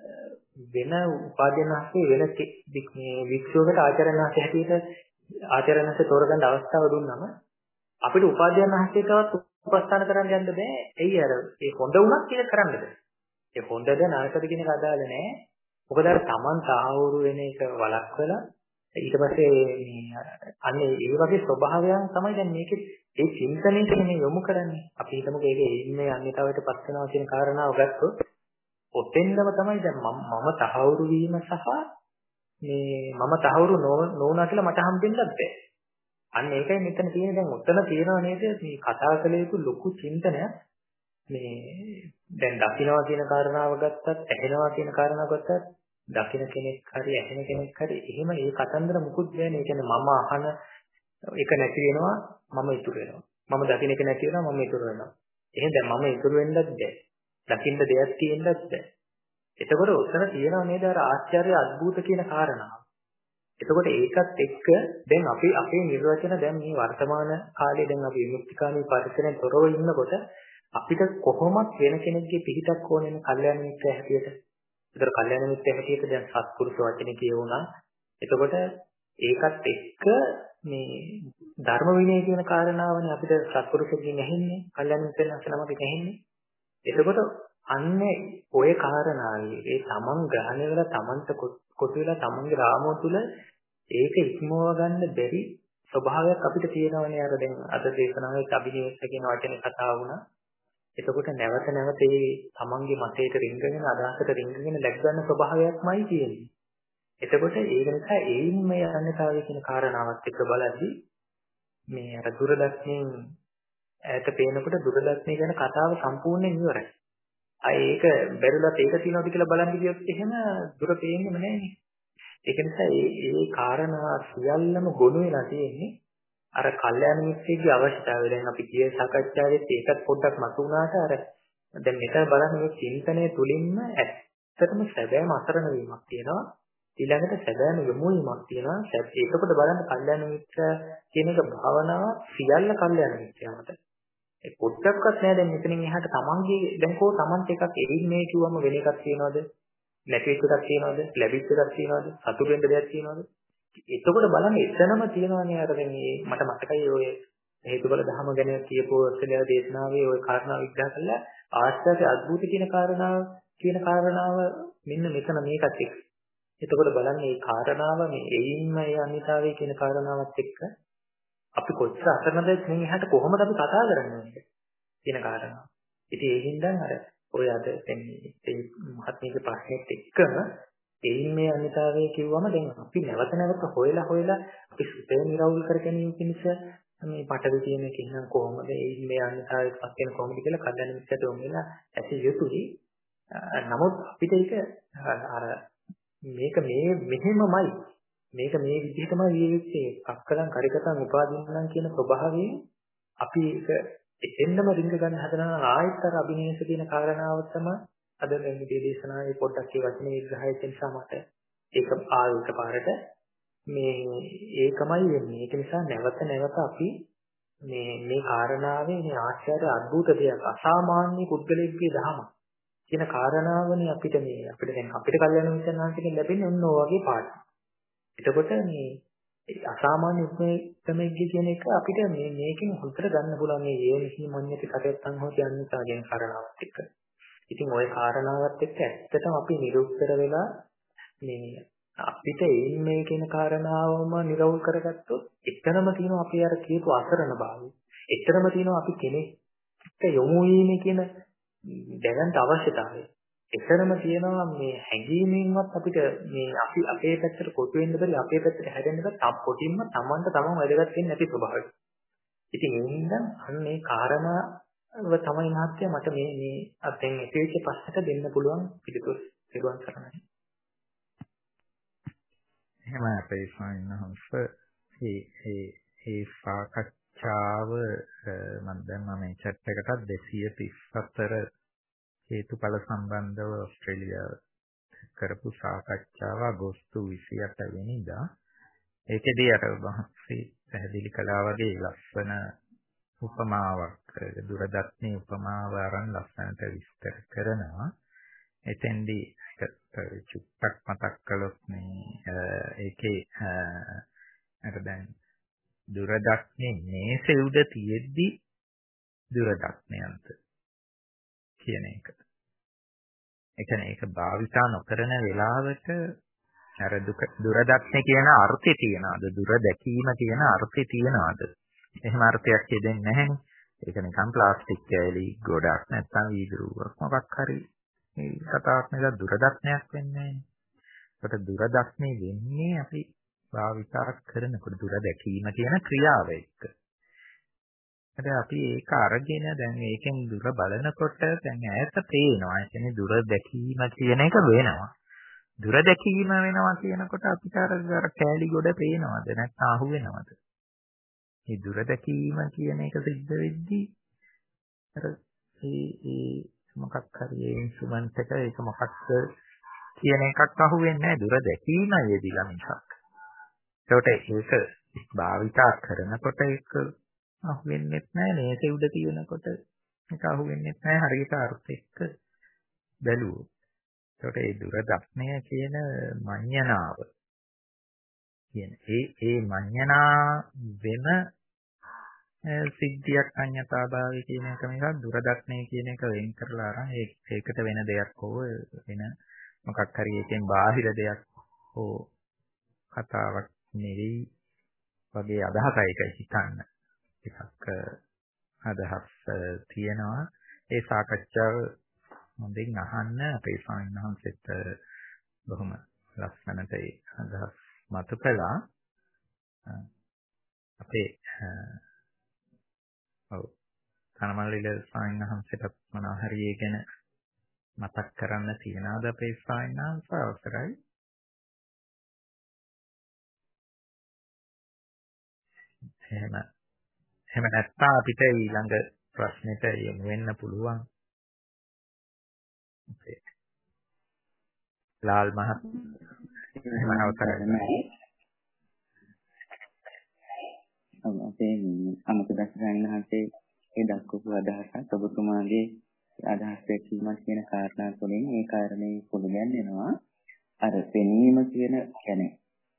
වෙන උපාධ්‍යනාස්සේ වෙන මේ වික්ෂෝකට ආචරණාස්සේ හැටියට ආචරණාස්සේ තෝරගන්න අවස්ථාව දුන්නම අපිට උපාධ්‍යනාස්සේකවත් උපස්ථාන කරන්න යන්න බෑ. එයි අර ඒ හොඳ වුණත් කියලා කරන්න බෑ. ඒ හොඳද නරකද කියන එක අදාළ නෑ. මොකද අර Taman සාහවුරු වෙන එක වළක්වලා ඊට පස්සේ මේ අන්නේ ඒ වගේ ස්වභාවයන් තමයි දැන් මේකේ ඒ චින්තනයේ මේ යොමු කරන්නේ. අපි හිතමුකෝ ඒක ඉන්නේ අන්‍යතාවයටපත් වෙනවා කියන කාරණාව ගත්තොත් ඔතෙන්දම තමයි දැන් මම තහවුරු වීම සහ මේ මම තහවුරු නොවුනා කියලා මට හම්බෙන්නත් බෑ. අන්න ඒකයි මෙතන තියෙන්නේ. දැන් උතන තියෙනවා නේද මේ කතා කළ යුතු ලොකු චින්තනයක්. මේ දැන් දකින්නවා කියන කාරණාව ගත්තත්, ඇහෙනවා කියන කාරණාව ගත්තත්, දකින්න කෙනෙක් හරි ඇහෙන කෙනෙක් හරි එහෙම ඒ කතන්දර මුකුත් නෑනේ. ඒ කියන්නේ මම අහන එක නැති වෙනවා, මම ඉතුරු වෙනවා. මම දකින්න එක නැති වෙනවා, මම ඉතුරු වෙනවා. එහෙනම් දැන් මම ඉතුරු වෙන්නත් බෑ. දකින්න දෙයක් තියෙන්නත් බෑ. එතකොට උතන තියෙනවා නේද අර ආශ්චර්ය අద్భుත කියන කාරණාව. එතකොට ඒකත් එක්ක දැන් අපි අපේ නිර්වචන දැන් මේ වර්තමාන කාලේ දැන් අපි විමුක්තිකාමී පරිසරයෙන් තොරව ඉන්නකොට අපිට කොහොමත් වෙන කෙනෙක්ගේ පිහිටක් ඕනේ නේ කල්යාණ මිත්‍ර හැටියට. ඒතර කල්යාණ මිත්‍ර හැටියට දැන් සත්පුරුෂ වචනේ කියවුණා. එතකොට ඒකත් එක්ක මේ ධර්ම විනය කියන කාරණාවනේ අපිට සත්පුරුෂකින් ඇහෙන්නේ කල්යාණ මිත්‍රයන්ට නමකට ඇහෙන්නේ. එතකොට අන්නේ ඔය කාරණාවේ ඒ තමන් ග්‍රහණය වෙලා තමන්ට කොටු වෙලා තමන්ගේ රාමුව තුල ඒක ඉක්මව ගන්න බැරි ස්වභාවයක් අපිට තියෙනවනේ. අර දැන් අද දේශනාවේ අභිනේෂ කියන වචනේ කතා වුණා. එතකොට නැවත නැවත ඒ තමන්ගේ මතයට රිංගගෙන අදහසට රිංගගෙන läග ගන්න ස්වභාවයක්මයි තියෙන්නේ. එතකොට ඒක නිසා ඒයින් මේ අන්‍යතාවය කියන කාරණාවත් එක්ක බලද්දී මේ අර දුරදක්ෂින් ඈත පේනකොට දුරදක්ෂින් කියන කතාව සම්පූර්ණයෙන් ඉවරයි. අය ඒක බැරිලා ඒක තියනවාද කියලා බලන්න ගියොත් එහෙම දුර පේන්නේම නැහැ. ඒක නිසා මේ මේ කාරණා සියල්ලම ගොනු වෙලා තියෙන්නේ අර කල්යාණ මිත්‍රයේ අවශ්‍යතාවය. දැන් අපි කියේ සාකච්ඡාවෙත් ඒකත් පොඩ්ඩක් මතු වුණාට අර දැන් මෙතන බලන්න මේ චින්තනය තුලින්ම ඇත්තටම සැබෑම අසරණ වීමක් තියෙනවා. ඊළඟට සැබෑම යොමු වීමක් තියෙනවා. ඒකකොට බලන්න කල්යාණ මිත්‍ර කියන එක භාවනාව සියල්ල කල්යාණ මිත්‍යාවට. ඒ පොඩ්ඩක්වත් නෑ. දැන් මෙතනින් එහාට තමන්ගේ දැන් කෝ තමන්ට එකක් එරින් මේ කිව්වම වෙන එකක් තියනවද? නැති එකක් තියනවද? ලැබිච්ච එකක් තියනවද? සතුටු වෙන්න දෙයක් තියනවද? එතකොට බලන්න එතනම තියනවානේ අර මේ මට මතකයි ඔය හේතුඵල ධම ගැන කියපු ඔස්ට්‍රේලියාවේ දේශනාවේ ওই කාරණා විග්‍රහ කළා. ආශ්චර්ය අద్భుත කියන කාරණාව කියන කාරණාව මෙන්න මෙතන මේකත් එක්ක. එතකොට බලන්න මේ කාරණාව මේ එයින්ම ඒ අනිතාවේ කියන කාරණාවත් එක්ක අපි කොච්චර අසරණද මේ එහාට කොහොමද අපි කතා කරන්නේ කියන කාරණාව. ඉතින් ඒ හින්දා අර ඔය අද දැන් මේ මහත්මයාගේ ප්‍රශ්නෙත් එක්කම එයින් මේ අනිතාවේ කිව්වම දැන් අපි නැවත නැවත හොයලා හොයලා අපි සුතේ නිරවුල් කර ගැනීම පිණිස මේ පටවි කියන එක ඉන්න කොහොමද එයින් මේ අනිතාවේ පස් වෙන කොහොමද කියලා කල්යනා මිත්‍යට උඹලා ඇති යුතුයි. නමුත් අපිට ඒක අර මේක මේ මෙහෙමමයි මේක මේ විදිහටම විය යුත්තේ අක්කලං කරිකතං උපාදින්නම් කියන ස්වභාවයෙන් අපි ඒක එතෙන්නම රිංග ගන්න හදනවා. ආයතර අභිනේෂ කියන කාරණාව තමයි අද මේ දේශනාවේ පොඩ්ඩක් ඒ වචනේ විග්‍රහය නිසා මට ඒක ආයුක පාරට මේ ඒකමයි වෙන්නේ. ඒක නිසා නැවත නැවත අපි මේ මේ කාරණාවේ මේ ආශ්චර්ය අద్భుත දෙයක් අසාමාන්‍ය පුද්ගලයෙක්ගේ දහම කියන කාරණාවනේ අපිට මේ අපිට දැන් අපිට කල්යනා මිත්‍යනාන්තකින් ලැබෙන්නේ ඔන්න ඔය වගේ පාඩම්. එතකොට මේ අසාමාන්‍ය උත්මේකමෙක්ගේ කියන එක අපිට මේ මේකෙන් හොතර ගන්න පුළුවන් මේ යේහි මඤ්ඤති කටයුත්තන් හෝ කියන්නේ කියන කාරණාවත් එක්ක. ඉතින් ওই කාරණාවත් එක්ක ඇත්තටම අපි නිරුත්තර වෙලා මේ අපිට එයින් මේ කියන කාරණාවම නිරවුල් කරගත්තොත් එතරම් තියෙනවා අපි අර කියපු අසරණ භාවය. එතරම් තියෙනවා අපි කෙනෙක්ට යොමු වීමේ කියන දැනන්ත අවශ්‍යතාවය. එතරම් තියෙනවා මේ හැඟීමෙන්වත් අපිට මේ අපි අපේ පැත්තට කොටු වෙන්න බැරි අපේ පැත්තට හැදෙන්න බැරි පොටින්ම Tamanට Taman වැඩගත් වෙන්නේ නැති ස්වභාවය. ඉතින් ඒ හින්දා අන්න මේ කාරණාව තමයි මහත්ය මට මේ මේ අතෙන් ඉතිවිච්ච ප්‍රශ්නට දෙන්න පුළුවන් පිළිතුරු දෙවන් කරන්නේ. එහෙම අපේ ස්වාමීන් වහන්සේ මේ මේ මේ සාකච්ඡාව මම දැන් මම මේ chat එකකට දෙසිය තිස් හතර හේතුඵල සම්බන්ධව ඕස්ට්‍රේලියාව කරපු සාකච්ඡාව අගෝස්තු විසි අට වෙනිදා ඒකෙදී අර වහන්සේ පැහැදිලි කළා වගේ ලස්සන උපමාවක් දුරදත්නේ උපමාව අරන් ලස්සනට විස්තර කරනවා. එතෙන්දී චුට්ටක් මතක් කළොත් මේ ඒකේ අර දැන් දුරදක්නේ මේසේ උඩ තියෙද්දි දුරදක්නයන්ත කියන එක. ඒ කියන්නේ ඒක භාවිතා නොකරන වෙලාවට අර දුරදක්නේ කියන අර්ථය තියනවාද? දුර දැකීම කියන අර්ථය තියනවාද? එහෙම අර්ථයක් දෙන්නේ නැහැනේ. ඒක නිකන් ප්ලාස්ටික් කෑලි ගොඩක් නැත්නම් වීදුරුවක් මොකක් හරි මේ කතාවක් නේද දුරදක්නයක් වෙන්නේ නැහැ. ඒකට දුර දක්නේ වෙන්නේ අපි භාවිතා කරනකොට දුර දැකීම කියන ක්‍රියාව එක්ක. ඒත් අපි ඒක අරගෙන දැන් ඒකෙන් දුර බලනකොට දැන් ඈත පේනවා. ඒ කියන්නේ දුර දැකීම කියන එක වෙනවා. දුර දැකීම වෙනවා කියනකොට අපිට අර අර කෑලි ගොඩ පේනවද නැත්නම් අහු වෙනවද? මේ දුර දැකීම කියන එක සිද්ධ වෙද්දී අර ඒ ඒ මොකක් හරි ඉන්ස්ට්‍රුමන්ට් එක ඒක මොකක්ද කියන එකක් අහු වෙන්නේ නැහැ. දුර දැකීම යෙදිලා මිසක්. ඒකට ඒක භාවිතා කරනකොට ඒක අහු වෙන්නේ නැහැ. මේක උඩ තියෙනකොට ඒක අහු වෙන්නේ නැහැ. හරියට අර්ථ එක්ක බැලුවොත්. ඒකට ඒ දුර දක්නය කියන මඤ්ඤණාව කියන ඒ ඒ මඤ්ඤණා වෙන සිද්ධියක් අඤ්ඤතාභාවය කියන එක මිසක් දුර දක්නය කියන එක වෙන් කරලා අරන් ඒකට වෙන දෙයක් හෝ වෙන මොකක් හරි එකෙන් බාහිර දෙයක් හෝ කතාවක් නෙවෙයි වගේ අදහසයි ඒක හිතන්න. ටිකක් අදහස් තියෙනවා. ඒ සාකච්ඡාව හොඳින් අහන්න අපේ ස්වාමීන් වහන්සේට බොහොම ලස්සනට ඒ අදහස් මතු කළා. අපේ ඔව් කනමල්ලිල ස්වාමීන් වහන්සේට මොනවා හරි ඒ ගැන මතක් කරන්න තියනවාද අපේ ස්වාමීන් වහන්සේ? අවසරයි. එහෙම එහෙම නැත්නම් අපිට ඊළඟ ප්‍රශ්නෙට යමු වෙන්න පුළුවන්. ලාල් මහත්මයා එහෙම අවසරයි. අපේ අමතදස් ගන්නහන්සේ ඒ දක්වපු අදහසත් ඔබතුමාගේ අදහස් දැක්වීමක් කියන කාරණා තුළින් ඒ කාරණේ පොළඹෙන් එනවා. අර පෙනීම කියන කියන්නේ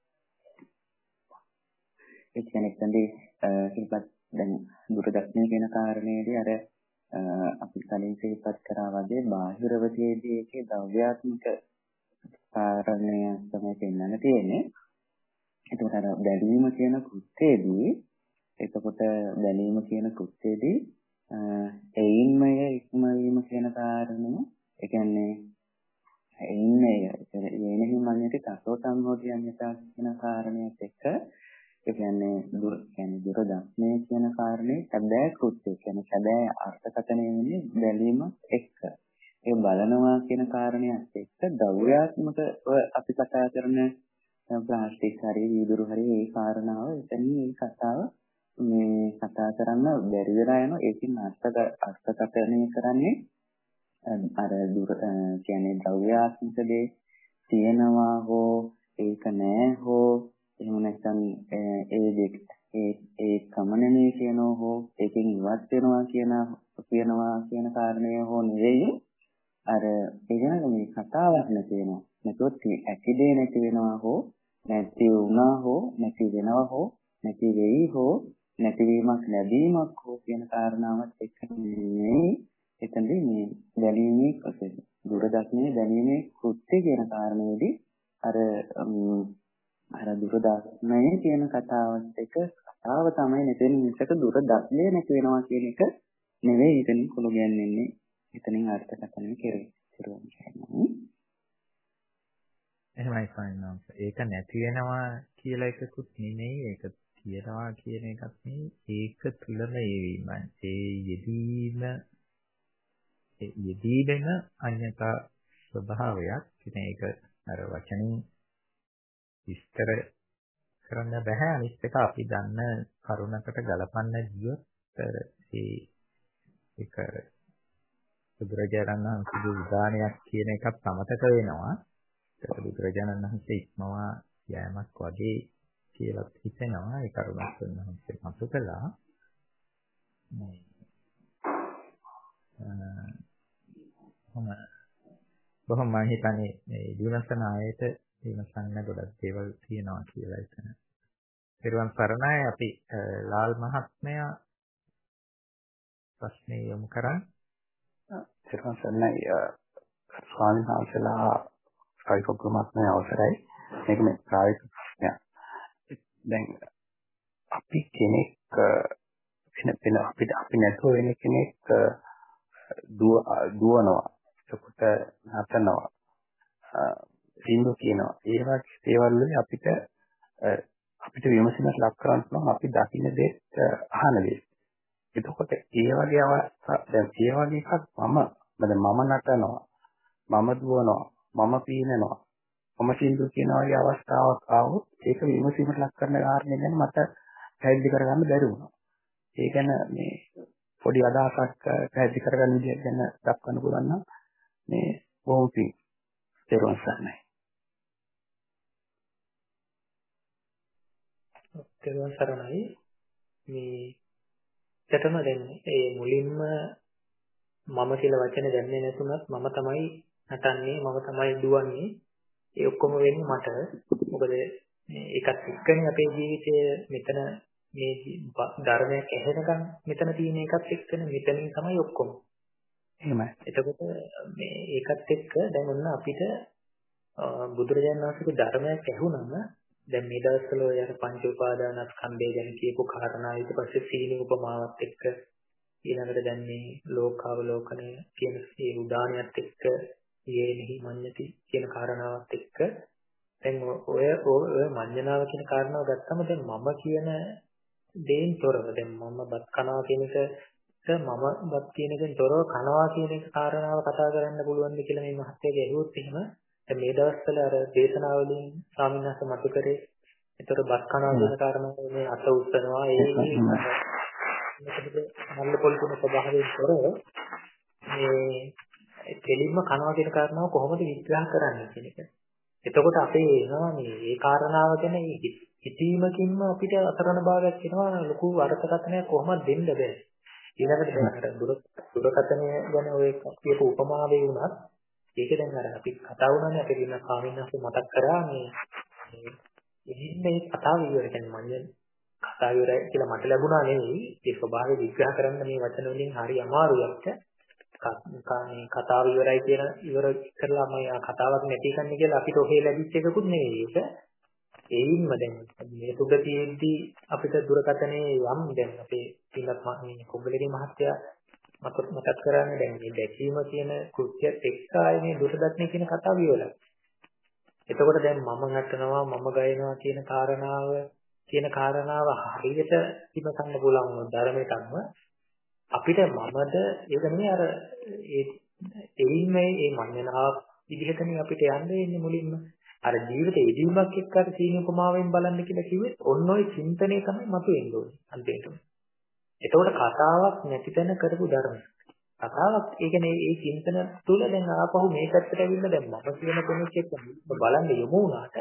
ඒ කියන්නේ තන්දේ සිල්පත් දැන් දුර දක්නේ කියන කාරණේදී අර අපි කලින් සිල්පත් කරා වගේ බාහිරව තියෙදී ඒකේ ද්‍රව්‍යාත්මක කාරණය තමයි පෙන්වන්න තියෙන්නේ. එතකොට අර බැලීම කියන කෘත්‍යයේදී එතකොට බැලීම කියන කෘත්‍යයේදී එයින්මය ඉක්මවීම කියන කාරණය ඒ කියන්නේ එයින්මය එයිනෙහි මන්නේට තසෝ සම්හෝධියන්‍යතා කියන කාරණයත් එක්ක ඒ කියන්නේ දුර කියන්නේ දුර දක්නේ කියන කාරණේ සැබෑ කෘත්‍යය කියන්නේ සැබෑ අර්ථකථනය වෙන්නේ බැලීම එක්ක ඒ බලනවා කියන කාරණයත් එක්ක ද්‍රව්‍යාත්මක අපි කතා කරන ප්ලාස්ටික් හරි වීදුරු හරි ඒ කාරණාව එතනින් මේ කතාව මේ කතා කරන්න බැරි වෙලා යනවා. ඒකෙන් අර්ථක අර්ථකථනය කරන්නේ අර දුර කියන්නේ ද්‍රව්‍යාත්මක දේ තියෙනවා හෝ ඒක නෑ හෝ එහෙම නැත්නම් ඒ දෙක ඒ ඒ කමනනේ කියනවා හෝ ඒකෙන් ඉවත් වෙනවා කියන කියනවා කියන කාරණය හෝ නෙවෙයි. අර ඒ මේ කතාවක් නැති වෙනවා. නැතොත් ඇකිදේ නැති වෙනවා හෝ නැති වුණා හෝ නැති වෙනවා හෝ නැති වෙයි හෝ නැතිවීමක් ලැබීමක් හෝ කියන කාරණාවත් එක්ක මේ එතනදී මේ දැනීමේ ප්‍රොසෙස් දුර දක්නේ දැනීමේ කෘත්‍ය කියන කාරණේදී අර අර දුර දක්නේ කියන කතාවත් එක්ක කතාව තමයි නැතෙන මිසක දුර දක්නේ නැති වෙනවා කියන එක නෙවෙයි එතනින් කොළු ගන්නේ. එතනින් අර්ථකථනය කෙරේ. එහෙමයි සයින්ස්. ඒක නැති වෙනවා කියලා එකකුත් නෙමෙයි. ඒක තියනවා කියන එකත් නෙමෙයි. ඒක තුලම ඒවීමයි. ඒ යෙදීම ඒ යෙදීගෙන අඤ්ඤතා ස්වභාවයක්. ඉතින් ඒක අර වචනින් විස්තර කරන්න බෑ. අනිත් එක අපි දන්න කරුණකට ගලපන්න ගියොත් ඒ ඒක බුදුරජාණන් වහන්සේගේ උදානයක් කියන එකත් අමතක වෙනවා. ඒක බුදුරජාණන් වහන්සේ ඉක්මවා යෑමක් වගේ කියලා හිතෙනවා. ඒ කරුණක් වහන්සේ මතු කළා. මම බොහොම මම හිතන්නේ මේ දිනසන ආයත දිනසන්න ගොඩක් දේවල් තියෙනවා කියලා එතන. පෙරවන් සරණයි අපි ලාල් මහත්මයා ප්‍රශ්නේ යොමු කරන්. පෙරවන් සරණයි ස්වාමීන් වහන්සේලා ප්‍රායෝගික මහත්මයා අවසරයි. මේක මේ ප්‍රායෝගික ප්‍රශ්නයක්. දැන් අපි කෙනෙක් වෙන වෙන අපිට අපි නැතුව වෙන කෙනෙක් දුව දුවනවා. එතකොට නතනවා. සින්දු කියනවා. ඒ වගේ දේවල් වලින් අපිට අපිට විමසීමක් ලක් කරන්න පුළුවන් අපි දකින්න දේ අහන දේ. එතකොට ඒ වගේ අවස්ථා දැන් ඒ වගේ එකක් මම දැන් මම නටනවා මම දුවනවා මම පීනනවා මම සින්දු කියන වගේ අවස්ථාවක් ආවොත් ඒක විමසීමට ලක් කරන කාරණේ ගැන මට පැහැදිලි කරගන්න බැරි වුණා. ඒ ගැන මේ පොඩි අදහසක් පැහැදිලි කරගන්න විදිහ ගැන දක්වන්න පුළුවන් නම් මේ බොහොම පිං තේරුම් ගන්නයි. තේරුම් සරණයි. මේ ඇත්තටම දැන් ඒ මුලින්ම මම කියලා වචනේ දැන්නේ නැතුණත් මම තමයි නටන්නේ මම තමයි දුවන්නේ ඒ ඔක්කොම වෙන්නේ මට. මොකද ඒකත් එක්කනේ අපේ ජීවිතය මෙතන මේ ධර්මයක් ඇහෙනකම් මෙතන තියෙන එකත් එක්කනේ මෙතනින් තමයි ඔක්කොම. එහෙමයි. එතකොට මේ ඒකත් එක්ක දැන් ඔන්න අපිට බුදුරජාණන් වහන්සේගේ ධර්මයක් ඇහුනම දැන් මේ දවස්වල ඔය අර පංච උපාදානස්කන්ධය ගැන කියපු කාරණා ඊට පස්සේ සීනි උපමාවත් එක්ක ඊළඟට දැන් මේ ලෝකාවලෝකනය කියන ඒ උදානයත් එක්ක යෙනෙහි මඤ්ඤති කියන කාරණාවත් එක්ක දැන් ඔය ඔය මඤ්ඤණාව කියන කාරණාව ගත්තම දැන් මම කියන දේෙන් තොරව දැන් මම බත් කනවා කියන එක මම බත් කියන එකෙන් තොරව කනවා කියන එක කාරණාව කතා කරන්න පුළුවන්ද කියලා මේ මහත්තයාගේ ඇහුවොත් එහෙම දැන් මේ දවස්වල අර දේශනාවලින් ස්වාමීන් වහන්සේ මතු කරේ ඒතර බත් කනවා කියන කාරණාව මේ අත උස්සනවා ඒ මොකද මල්ල පොල් කියන ස්වභාවයෙන් තොරව මේ දෙලින්ම කනවා කියන කාරණාව කොහොමද විග්‍රහ කරන්නේ කියන එක. එතකොට අපේ එනවා මේ ඒ කාරණාව ගැන හිතීමකින්ම අපිට අතරණ භාගයක් වෙනවා ලොකු අර්ථකථනයක් කොහොමද දෙන්න බෑ. ඊළඟට දැන් අර දුරකථනය ගැන ඔය කියපු උපමාවේ වුණත් ඒක දැන් අර අපි කතා වුණානේ අපේ දින ස්වාමීන් වහන්සේ මතක් කරා මේ මේ කතාව ඉවර කියන්නේ මන්නේ කතාව ඉවරයි කියලා මට ලැබුණා නෙවෙයි ඒ ස්වභාවය විග්‍රහ කරන්න මේ වචන වලින් හරි අමාරුයක්. කානේ කතාව ඉවරයි කියන ඉවර කරලා මම කතාවක් නැති කන්නේ කියලා අපිට ඔහේ ලැබිච්ච එකකුත් නෙවෙයි ඒක. ඒින්ම දැන් මේ සුබ තියෙද්දි අපිට දුරකථනයේ යම් දැන් අපේ පින්වත් මේ කොග්ගලගේ මහත්තයා මතක් මතක් කරන්නේ දැන් මේ දැකීම කියන කෘත්‍යත් එක්ක ආයේ මේ දුරදක්නේ කියන කතාව ඉවරයි. එතකොට දැන් මම නටනවා මම ගයනවා කියන කාරණාව කියන කාරණාව හරියට ඉවසන්න පුළුවන් ධර්මයට අනුව අපිට මමද ඒක නෙමෙයි අර ඒ එයින් මේ මේ මඤ්ඤණාව විදිහටනේ අපිට යන්න වෙන්නේ මුලින්ම අර ජීවිතේ ඉදීමක් එක්ක අර සීන උපමාවෙන් බලන්න කියලා කිව්වෙත් ඔන්න ඔය චින්තනය තමයි මතුවෙන්න ඕනේ අන්තිමට. එතකොට කතාවක් නැති තැන කරපු ධර්ම. කතාවක් ඒ කියන්නේ ඒ චින්තන තුළ දැන් ආපහු මේ පැත්තට ඇවිල්ලා දැන් මම කියන කෙනෙක් එක්ක බලන්න යොමු වුණාට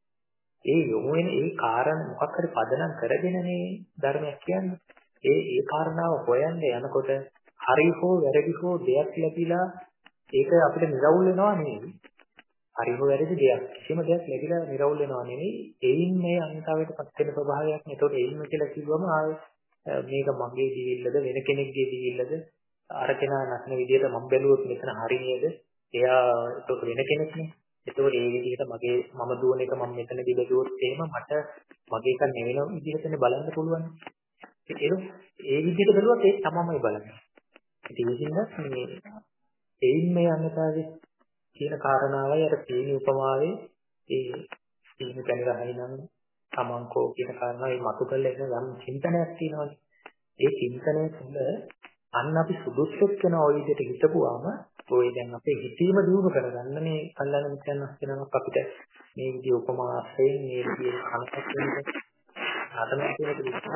ඒ යොමු වෙන ඒ කාරණා මොකක් හරි පදනම් කරගෙනනේ ධර්මයක් කියන්නේ. ඒ ඒ කාරණාව හොයන්න යනකොට හරි හෝ වැරදි හෝ දෙයක් ලැබිලා ඒක අපිට නිරවුල් වෙනවා නෙවෙයි. හරි හෝ වැරදි දෙයක් කිසිම දෙයක් ලැබිලා නිරවුල් වෙනවා නෙවෙයි. ඒයින් මේ අන්තතාවයට පත් වෙන ස්වභාවයක් නේ. ඒතකොට ඒයින් කියලා කිව්වම ආයේ මේක මගේ දිවිල්ලද වෙන කෙනෙක්ගේ දිවිල්ලද අර කෙනා නැත්නම් විදියට මම බැලුවොත් මෙතන හරි නේද? එයා ඒක වෙන කෙනෙක් නේ. ඒතකොට ඒ විදිහට මගේ මම දුවන එක මම මෙතනදී බැලුවොත් එහෙම මට මගේ එක නෙවෙන විදිහටනේ බලන්න පුළුවන්. ඒක ඒ විදිහට බැලුවත් ඒක තමයිමයි බලන්නේ. ඉතින් ඒකින්ද මේ එයින් මේ අන්නතාවේ කියන කාරණාවයි අර තීනි උපමාවේ ඒ තීනි කැලේ නම් තමන්කෝ කියන කාරණාව මේ මතු කරලා එන යම් චින්තනයක් තියෙනවානේ. ඒ චින්තනය තුළ අන්න අපි සුදුසුත් වෙන ওই විදිහට හිතපුවාම ඔය දැන් අපේ හිතීම දියුණු කරගන්න මේ කල්ලාන මිත්‍යන් වහන්සේනමක් අපිට මේ විදිහ උපමා ආශ්‍රයෙන් මේ විදිහ කනක් වෙනකොට ආතමක් කියන එක විස්තර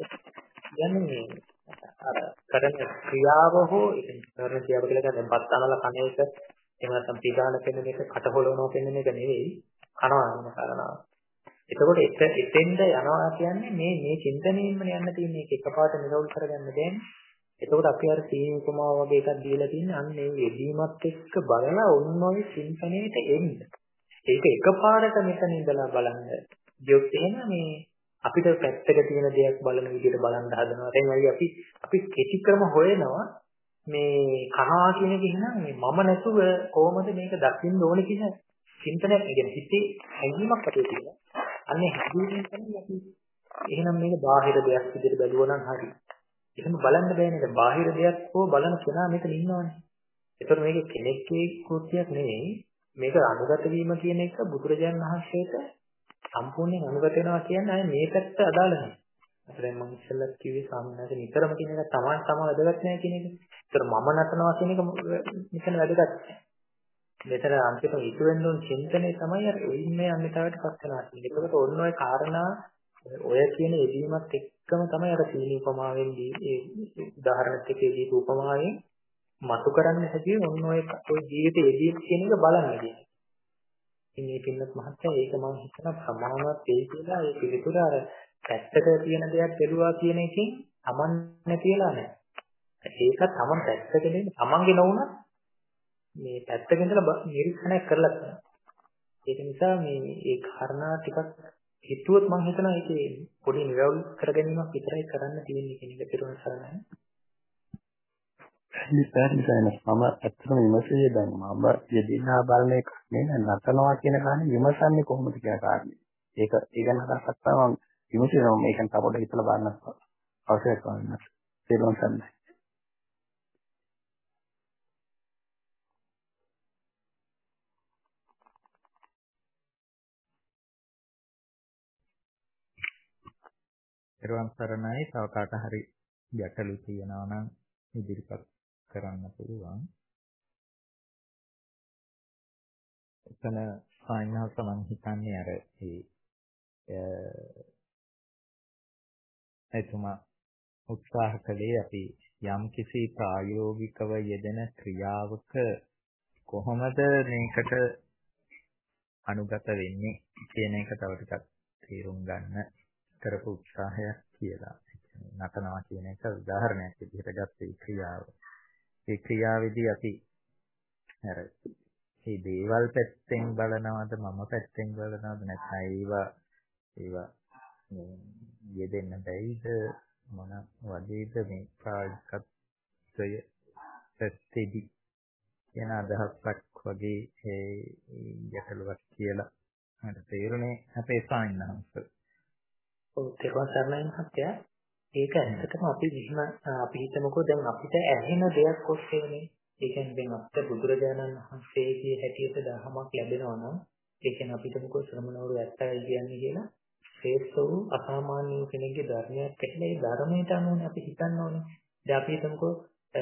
කරන්න යන්නේ අර කරන ක්‍රියාව හෝ ඒ කරන ක්‍රියාව කියලා කියන්නේ බත් අනලා කන එක එහෙම නැත්නම් පිටාන පෙන්න එක කට හොලවනවා පෙන්න එක නෙවෙයි කනවා කියන කාරණාව. එතකොට එත එතෙන්ද යනවා කියන්නේ මේ මේ චින්තනයෙන්ම යන්න තියෙන එක එකපාරට නිරවුල් කරගන්න බෑනේ. එතකොට අපි අර සීනි උපමාව වගේ එකක් දීලා තින්නේ අන්න ඒ යෙදීමත් එක්ක බලලා ඔන්න ඔය චින්තනයේට එන්න. ඒක එකපාරට මෙතන ඉඳලා බලන්න. ජොත් එහෙම මේ අපිට පැත්තක තියෙන දෙයක් බලන විදිහට බලන්න හදනවා. දැන් අපි අපි කෙටි ක්‍රම හොයනවා මේ කනවා කියන එක එහෙනම් මේ මම නැතුව කොහොමද මේක දකින්න ඕනේ කියන චින්තනයක් කියන්නේ හිතේ හැඟීමක් අපේ තියෙනවා. අන්නේ හැඟීමෙන් තමයි අපි එහෙනම් මේක බාහිර දෙයක් විදිහට බැලුවා නම් හරි. එහෙම බලන්න බෑ නේද? බාහිර දෙයක් හෝ බලන කෙනා මෙතන ඉන්නවනේ. ඒතර මේක කෙනෙක්ගේ කෘත්‍යයක් නෙවෙයි. මේක අනුගත වීම කියන එක බුදුරජාණන් වහන්සේට සම්පූර්ණයෙන් අනුගත වෙනවා කියන්නේ අය මේ පැත්ත අදාළ නැහැ. අපිට මම ඉස්සෙල්ලා කිව්වේ සාමාන්‍යයෙන් නිතරම කියන එක තමන් තම වැදගත් නැහැ කියන එක. ඒතර මම නටනවා කියන එක මෙතන වැදගත් නැහැ. මෙතන අන්තිම ඉතු වෙන දුන් චින්තනය තමයි අර ඉන්නේ අන්‍යතාවට පත් වෙනවා කියන්නේ. ඒකට ඔන්න ඔය කාරණා ඔය කියන යෙදීමත් එක්කම තමයි අර සීනි උපමාවෙන් දී ඒ උදාහරණයක් එකේදී උපමාවෙන් මතු කරන්න හැදී ඔන්න ඔය ඔය ජීවිතයේ යෙදීම කියන එක බලන්න කියන්නේ. ඉතින් මේ පින්නත් මහත්තයා ඒක මම හිතන ප්‍රමාණවත් වෙයි කියලා ඒ පිළිතුර අර පැත්තක තියෙන දෙයක් බැලුවා කියන එකෙන් Taman නැතිලා නැහැ. ඒක Taman පැත්තක දෙන්න Tamanගේ නොවුනත් මේ පැත්තක ඉඳලා නිරීක්ෂණය කරලා තියෙනවා. ඒක නිසා මේ ඒ කාරණා ටිකක් හිතුවොත් මම හිතනවා ඒකේ පොඩි නිරවුල් කර ගැනීමක් විතරයි කරන්න තියෙන්නේ කියන එක පිරුණ සරණයි. ඉතින් මම ඇත්තටම විමසුවේ දැන් මම යෙදිනා බලන එක නේ නතනවා කියන කාරණේ විමසන්නේ කොහොමද කියන කාරණේ. ඒක ඒ ගැන හදාගත්තා මම විමසනවා මේකෙන් තවපොඩ හිතලා බලන්න අවශ්‍යයි කරනවා. පිරුණ සරණයි. පෙරවන් සරණයි තව කාට හරි ගැටලු තියෙනවා නම් ඉදිරිපත් කරන්න පුළුවන්. එතන සායනහස මම හිතන්නේ අර ඒ එතුමා උත්සාහ කළේ අපි යම් කිසි ප්‍රායෝගිකව යෙදෙන ක්‍රියාවක කොහොමද මේකට අනුගත වෙන්නේ කියන එක තව ටිකක් තේරුම් ගන්න කරපු උත්සාහයක් කියලා. නටනවා කියන එක උදාහරණයක් විදිහට ගත්ත ඒ ක්‍රියාව. ඒ ක්‍රියාවේදී අපි අර මේ දේවල් පැත්තෙන් බලනවද මම පැත්තෙන් බලනවද නැත්නම් ඒවා ඒවා යෙදෙන්න බැයිද මොන වගේද මේ ප්‍රායෝගිකත්වය පැත්තේදී කියන අදහසක් වගේ ඒ ගැටලුවක් කියලා මට තේරුනේ අපේ සායනහස. ඔව් ඒක සරණයි මහත්තයා. ඒක ඇත්තටම අපි විහිම අපි හිතමුකෝ දැන් අපිට ඇහෙන දෙයක් ඔස්සේනේ. ඒ කියන්නේ දැන් අපිට බුදුරජාණන් වහන්සේගේ හැටියට දහමක් ලැබෙනවා නම් ඒ කියන්නේ අපි හිතමුකෝ ශ්‍රමණවරු ඇත්තයි කියන්නේ කියලා ශ්‍රේෂ්ඨ වූ අසාමාන්‍ය කෙනෙක්ගේ ධර්මයක් කියලා ඒ ධර්මයට අනුවනේ අපි හිතන්න ඕනේ. දැන් අපි හිතමුකෝ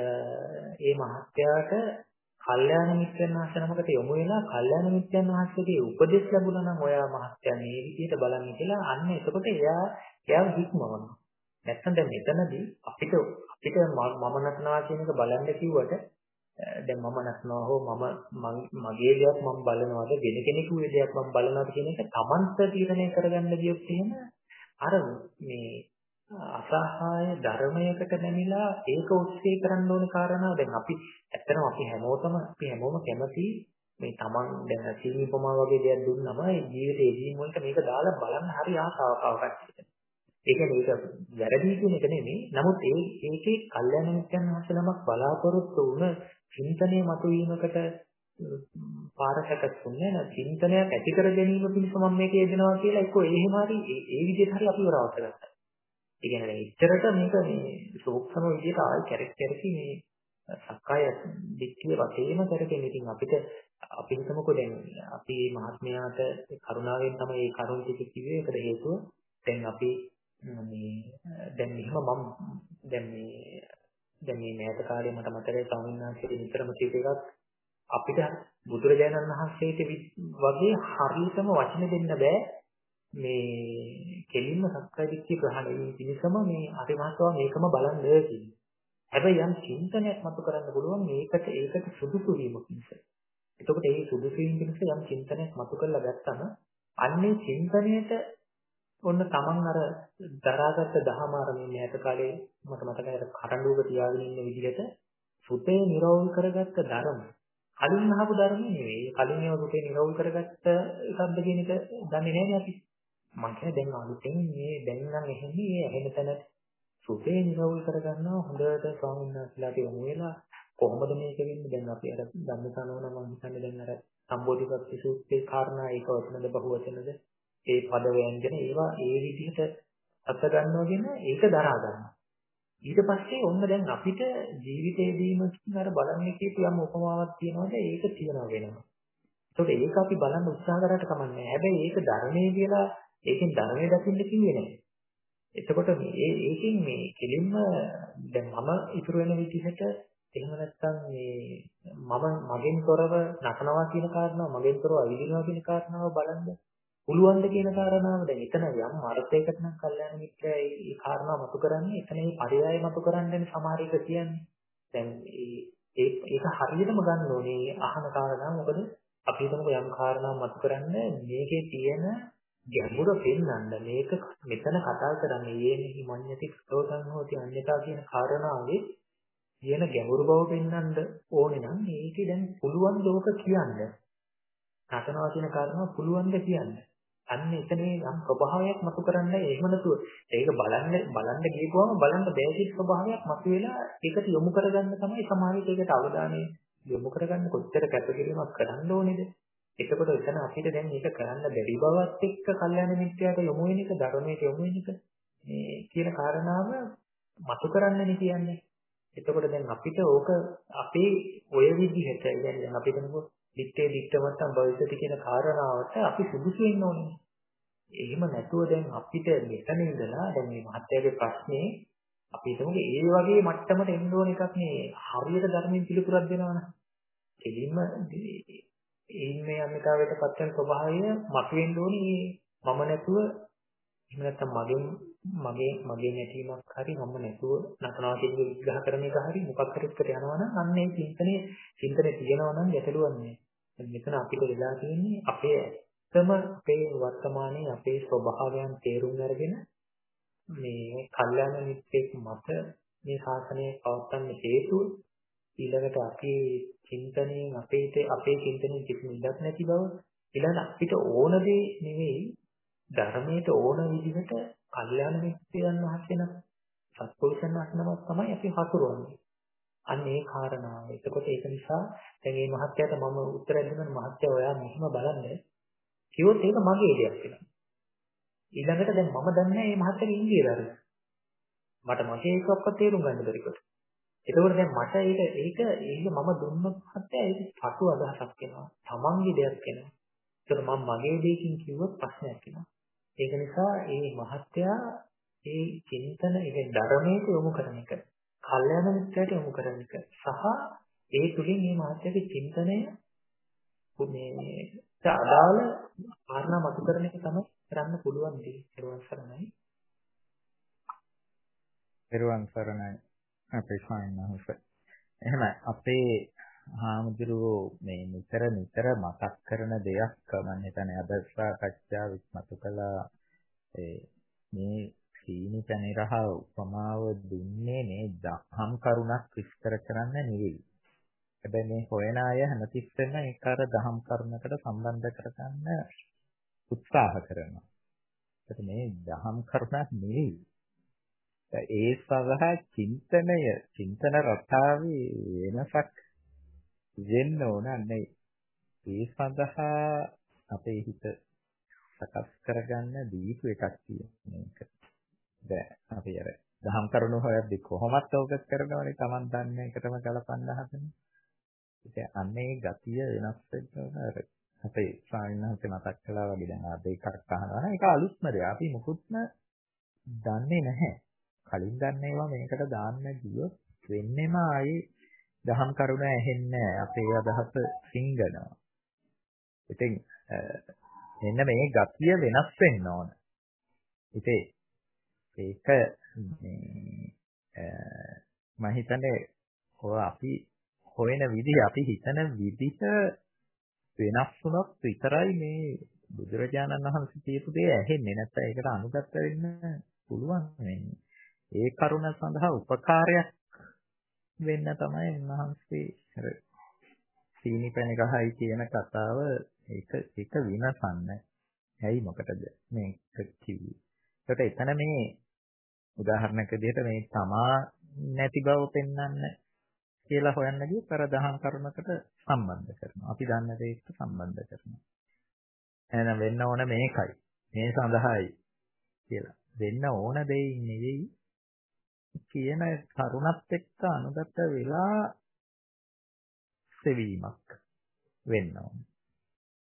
ඒ මහත්තයාට කල්යාණ මිත්‍රයන් වහන්සේ නමකට යොමු වෙලා කල්යාණ මිත්‍රයන් වහන්සේගේ උපදෙස් ලැබුණා නම් ඔයා මහත්තයා මේ විදිහට බලන්න කියලා අන්න එතකොට එයා එයා හික්මවනවා. නැත්තම් දැන් මෙතනදී අපිට අපිට මම නටනවා කියන එක බලන්න කිව්වට දැන් මම නටනවා හෝ මම මගේ දෙයක් මම බලනවාද වෙන කෙනෙකුගේ දෙයක් මම බලනවාද කියන එක Tamanට තීරණය කරගන්න ගියොත් එහෙම අර මේ අසහාය ධර්මයකට නැමිලා ඒක ඔස්සේ කරන්න ඕන කාරණා දැන් අපි ඇත්තටම අපි හැමෝටම අපි හැමෝම කැමති මේ Taman දැන් සීනිපමා වගේ දෙයක් දුන්නම ඒ ජීවිතේ ජීවීන් වලට මේක දාලා බලන්න හරි ආසාවක් ආවකට. ඒක මේක වැරදි කියන එක නෙමෙයි. නමුත් ඒ ඒකේ කල්යනා මිත්‍යන් වහන්සේලමක් බලාපොරොත්තු වුණ චින්තනයේ මතුවීමකට පාරකටුන්නේ නැ චින්තනයක් ඇති කර ගැනීම පිණිස මම මේක යෙදෙනවා කියලා එක්ක එහෙම හරි ඒ විදිහට හරි අපි වරවත් කරගත්තා. ඒ කියන්නේ ඉතරට මේක මේ සූක්ෂම විදිහට ආයි කැරක් කැරකි මේ සක්කාය දිට්ඨිය වශයෙන්ම කරගෙන ඉතින් අපිට අපි හිතමුකෝ දැන් අපි මහත්මයාට කරුණාවෙන් තමයි මේ කරුණ ටික කිව්වේ. ඒකට හේතුව දැන් අපි මේ දැන් මෙහෙම මම දැන් මේ දැන් මේ මෑත කාලේ මට මතකයි ස්වාමීන් වහන්සේ විතරම කියපු එකක් අපිට බුදුරජාණන් වහන්සේට වගේ හරියටම වචන දෙන්න බෑ මේ කෙලින්ම සක්කාය දිට්ඨිය ප්‍රහාණය වීම පිණිසම මේ අරිමහත්වා මේකම බලන්න කියන්නේ. හැබැයි යම් චින්තනයක් මතු කරන්න පුළුවන් මේකට ඒකට සුදුසු වීම පිණිස. එතකොට මේ සුදුසු වීම පිණිස යම් චින්තනයක් මතු කරලා ගත්තම අන්නේ චින්තනයට ඔන්න Taman අර දරාගත්ත දහම අර මේ මෑත කාලේ මට මතකයි අර කරඬුවක තියාගෙන ඉන්න විදිහට සුතේ නිරවුල් කරගත්ත ධර්ම. කලින් අහපු ධර්ම නෙවෙයි. කලින් ඒවා සුතේ නිරවුල් කරගත්ත එකක්ද කියන එක දන්නේ නැහැ අපි. මම කියන්නේ දැන් අලුතෙන් මේ දැන් නම් එන්නේ මේ ඇහෙන තැන සුතේ නිරවුල් කරගන්නවා හොඳට ස්වාමීන් වහන්සේලාට යොමු වෙලා කොහොමද මේක වෙන්නේ දැන් අපි අර ධම්මසනෝන මම හිතන්නේ දැන් අර සම්බෝධිපත්ති සූත්‍රයේ කාරණා ඒක වචනද බහුවචනද ඒ පද ව්‍යංජන ඒවා ඒ විදිහට අත ගන්නවගෙන ඒක දරා ගන්නවා. ඊට පස්සේ ඔන්න දැන් අපිට ජීවිතේදීම අර බලන්නේ කියපු යම් උපමාවක් තියෙනවාද ඒක තියනවා වෙනවා. ඒකට ඒක අපි බලන්න උත්සාහ කරාට කමන්නේ. හැබැයි ඒක ධර්මයේ කියලා ඒකෙන් ධර්මයේ දකින්න කිව්වේ නැහැ. එතකොට මේ ඒකෙන් මේ කෙලින්ම දැන් මම ඉතුරු වෙන විදිහට එහෙම නැත්නම් මේ මම මගෙන් තොරව නටනවා කියන කාරණාව මගෙන් තොරව අවිදිනවා කියන කාරණාව බලන්න පුළුවන් ද කියන කාරණාව දැන් එතන යම් අර්ථයකට නම් කල්යාණ මිත්‍රය මේ කාරණාව මතු කරන්නේ එතන මේ පරයය මතු කරන්නේ සමහර එක කියන්නේ දැන් ඒ ඒක හරියටම ගන්න ඕනේ අහන කාරණා මොකද අපි හිතමු යම් කාරණාවක් මතු කරන්නේ මේකේ තියෙන ගැඹුර පෙන්වන්න මේක මෙතන කතා කරන්නේ යේනි මඤ්ඤති ස්තෝතං හෝති අඤ්ඤතා කියන කාරණාවේ කියන ගැඹුරු බව පෙන්වන්න ඕනේ නම් මේකේ දැන් පුළුවන් ලෝක කියන්න නටනවා කියන කාරණාව පුළුවන් ද කියන්න අන්න එතනේ යම් ස්වභාවයක් මතු කරන්නේ එහෙම නැතුව ඒක බලන්න බලන්න ගියපුවම බලන්න බැරි ස්වභාවයක් මතුවෙලා ඒකට යොමු කරගන්න තමයි සමාජයට ඒකට අවධානය යොමු කරගන්න කොච්චර කැපකිරීමක් කරන්න ඕනේද එතකොට එතන අපිට දැන් මේක කරන්න බැරි බවත් එක්ක කල්යාණ මිත්‍යාට යොමු වෙන එක ධර්මයට යොමු වෙන එක මේ කියන කාරණාව මතු කරන්නනේ කියන්නේ. එතකොට දැන් අපිට ඕක අපේ ඔය විදිහට දැන් අපි කියනකො දිත්තේ දිත්තමත්තම් භවිෂති කියන කාරණාවට අපි සුදුසු වෙන්න ඕනේ. එහෙම නැතුව දැන් අපිට මෙතන ඉඳලා දැන් මේ මහත්යගේ ප්‍රශ්නේ අපි හිතමු ඒ වගේ මට්ටමට එන්න ඕන එකක් නේ හරියට ධර්මයෙන් පිළිතුරක් දෙනවනේ. එළින්ම ඉන්නේ අනිකාවයට පත්වෙන ස්වභාවය මතුවෙන්න ඕනේ මම නැතුව එහෙම නැත්නම් මගෙන් මගේ මගේ නැතිවීමක් හරි මම නැතුව නතනවා කියන විග්‍රහ කරන එක හරි මොකක් හරි එකට යනවා නම් අන්න ඒ චින්තනයේ චින්තනයේ තියෙනවා නම් ගැටලුවක් නෑ. දැන් මෙතන අපිට වෙලා තියෙන්නේ අපේ ඇත්තම අපේ වර්තමානයේ අපේ ස්වභාවයන් තේරුම් අරගෙන මේ කල්යාණ මිත්‍රෙක් මත මේ ශාසනය පවත්වන්න හේතුව ඊළඟට අපේ චින්තනයෙන් අපේට අපේ චින්තනයෙන් කිසිම ඉඩක් නැති බව ඊළඟ අපිට ඕන දේ නෙවෙයි ධර්මයට ඕන විදිහට කල්යාණ මිත්‍රයන් වහන්සේන සත්පුරුෂයන් වහන්සේනම තමයි අපි හසුරුවන්නේ. අන්න ඒ කාරණාව. එතකොට ඒක නිසා දැන් මේ මහත්යට මම උත්තර දෙන්න මහත්ය ඔයා මෙහෙම බලන්න කිව්වොත් ඒක මගේ දෙයක් වෙනවා. ඊළඟට දැන් මම දන්නේ මේ මහත්යගේ ඉන්දිය ධර්ම. මට මගේ එකක්වත් තේරුම් ගන්න බැරි කොට. එතකොට දැන් මට ඒක ඒක ඒක මම දුන්නොත් මහත්ය ඒක පටු අදහසක් වෙනවා. තමන්ගේ දෙයක් වෙනවා. ඒතර මම මගේ දෙයකින් කිව්වොත් ප්‍රශ්නයක් වෙනවා. ඒක නිසා මේ මහත්යා ඒ චින්තන ඒ ධර්මයට යොමු කරන එක, කල්යාණ මිත්‍රයට යොමු කරන එක සහ ඒ තුලින් මේ මහත්යාගේ චින්තනය මේ අදාළ කාරණා මතු කරන එක තමයි කරන්න පුළුවන් දේ. පෙරවන් සරණයි. පෙරවන් සරණයි. අපේ ස්වාමීන් එහෙමයි අපේ හාමුදුරුවෝ මේ නිතර නිතර මතක් කරන දෙයක් මම හිතන්නේ අද සාකච්ඡාවෙත් මතු කළා මේ සීනි පැණිරහ උපමාව දුන්නේ මේ දහම් කරුණක් විස්තර කරන්න නෙවෙයි. හැබැයි මේ හොයන අය හැමතිස්සෙම ඒක අර දහම් කරුණකට සම්බන්ධ කරගන්න උත්සාහ කරනවා. ඒක මේ දහම් කරුණක් නෙවෙයි. ඒ සඳහා චින්තනය චින්තන රටාවේ වෙනසක් වෙන්න ඕනන්නේ. ඒ සඳහා අපේ හිත සකස් කරගන්න දීපු එකක් තියෙනවා. දැන් අපි අර දහම් කරුණු හොයද්දි කොහොමද ඕක කරනවනේ Taman දන්නේ එකටම ගලපන්න හදන්නේ. ඉතින් අන්නේ ගතිය වෙනස් වෙනවා අර අපේ ස්වාමීන් වහන්සේ මතක් කළා වගේ දැන් ආ දෙකක් අහනවා. ඒක අලුත්ම දෙයක්. අපි මොකුත්ම දන්නේ නැහැ. කලින් ගන්න ඒවා මේකට දාන්න ගියොත් වෙන්නේම ආයේ දහම් කරුණ ඇහෙන්නේ අපේ අදහස සිංගනවා. ඉතින් එන්න මේ ගතිය වෙනස් වෙන්න ඕන. ඉතින් ඒක මේ මම හිතන්නේ ඔය අපි හොයන විදිහ අපි හිතන විදිහ වෙනස් වුණොත් විතරයි මේ බුදුරජාණන් වහන්සේ කියපු දේ ඇහෙන්නේ. නැත්නම් ඒකට අනුගත වෙන්න පුළුවන් වෙන්නේ. ඒ කරුණ සඳහා උපකාරයක් වෙන්න තමයි උන්වහන්සේ අර සීනි පැණි ගහයි කියන කතාව ඒක ඒක විනසන්න. ඇයි මොකටද මේක කිව්වේ? ඒකට එතන මේ උදාහරණයක් විදිහට මේ තමා නැති බව පෙන්වන්න කියලා හොයන්න ගියොත් අර දහම් කරුණකට සම්බන්ධ කරනවා. අපි දන්න දේට සම්බන්ධ කරනවා. එහෙනම් වෙන්න ඕන මේකයි. මේ සඳහායි කියලා. වෙන්න ඕන දෙයින් නෙවෙයි කියන කරුණත් එක්ක අනුගත වෙලා සෙවීමක් වෙන්න ඕන.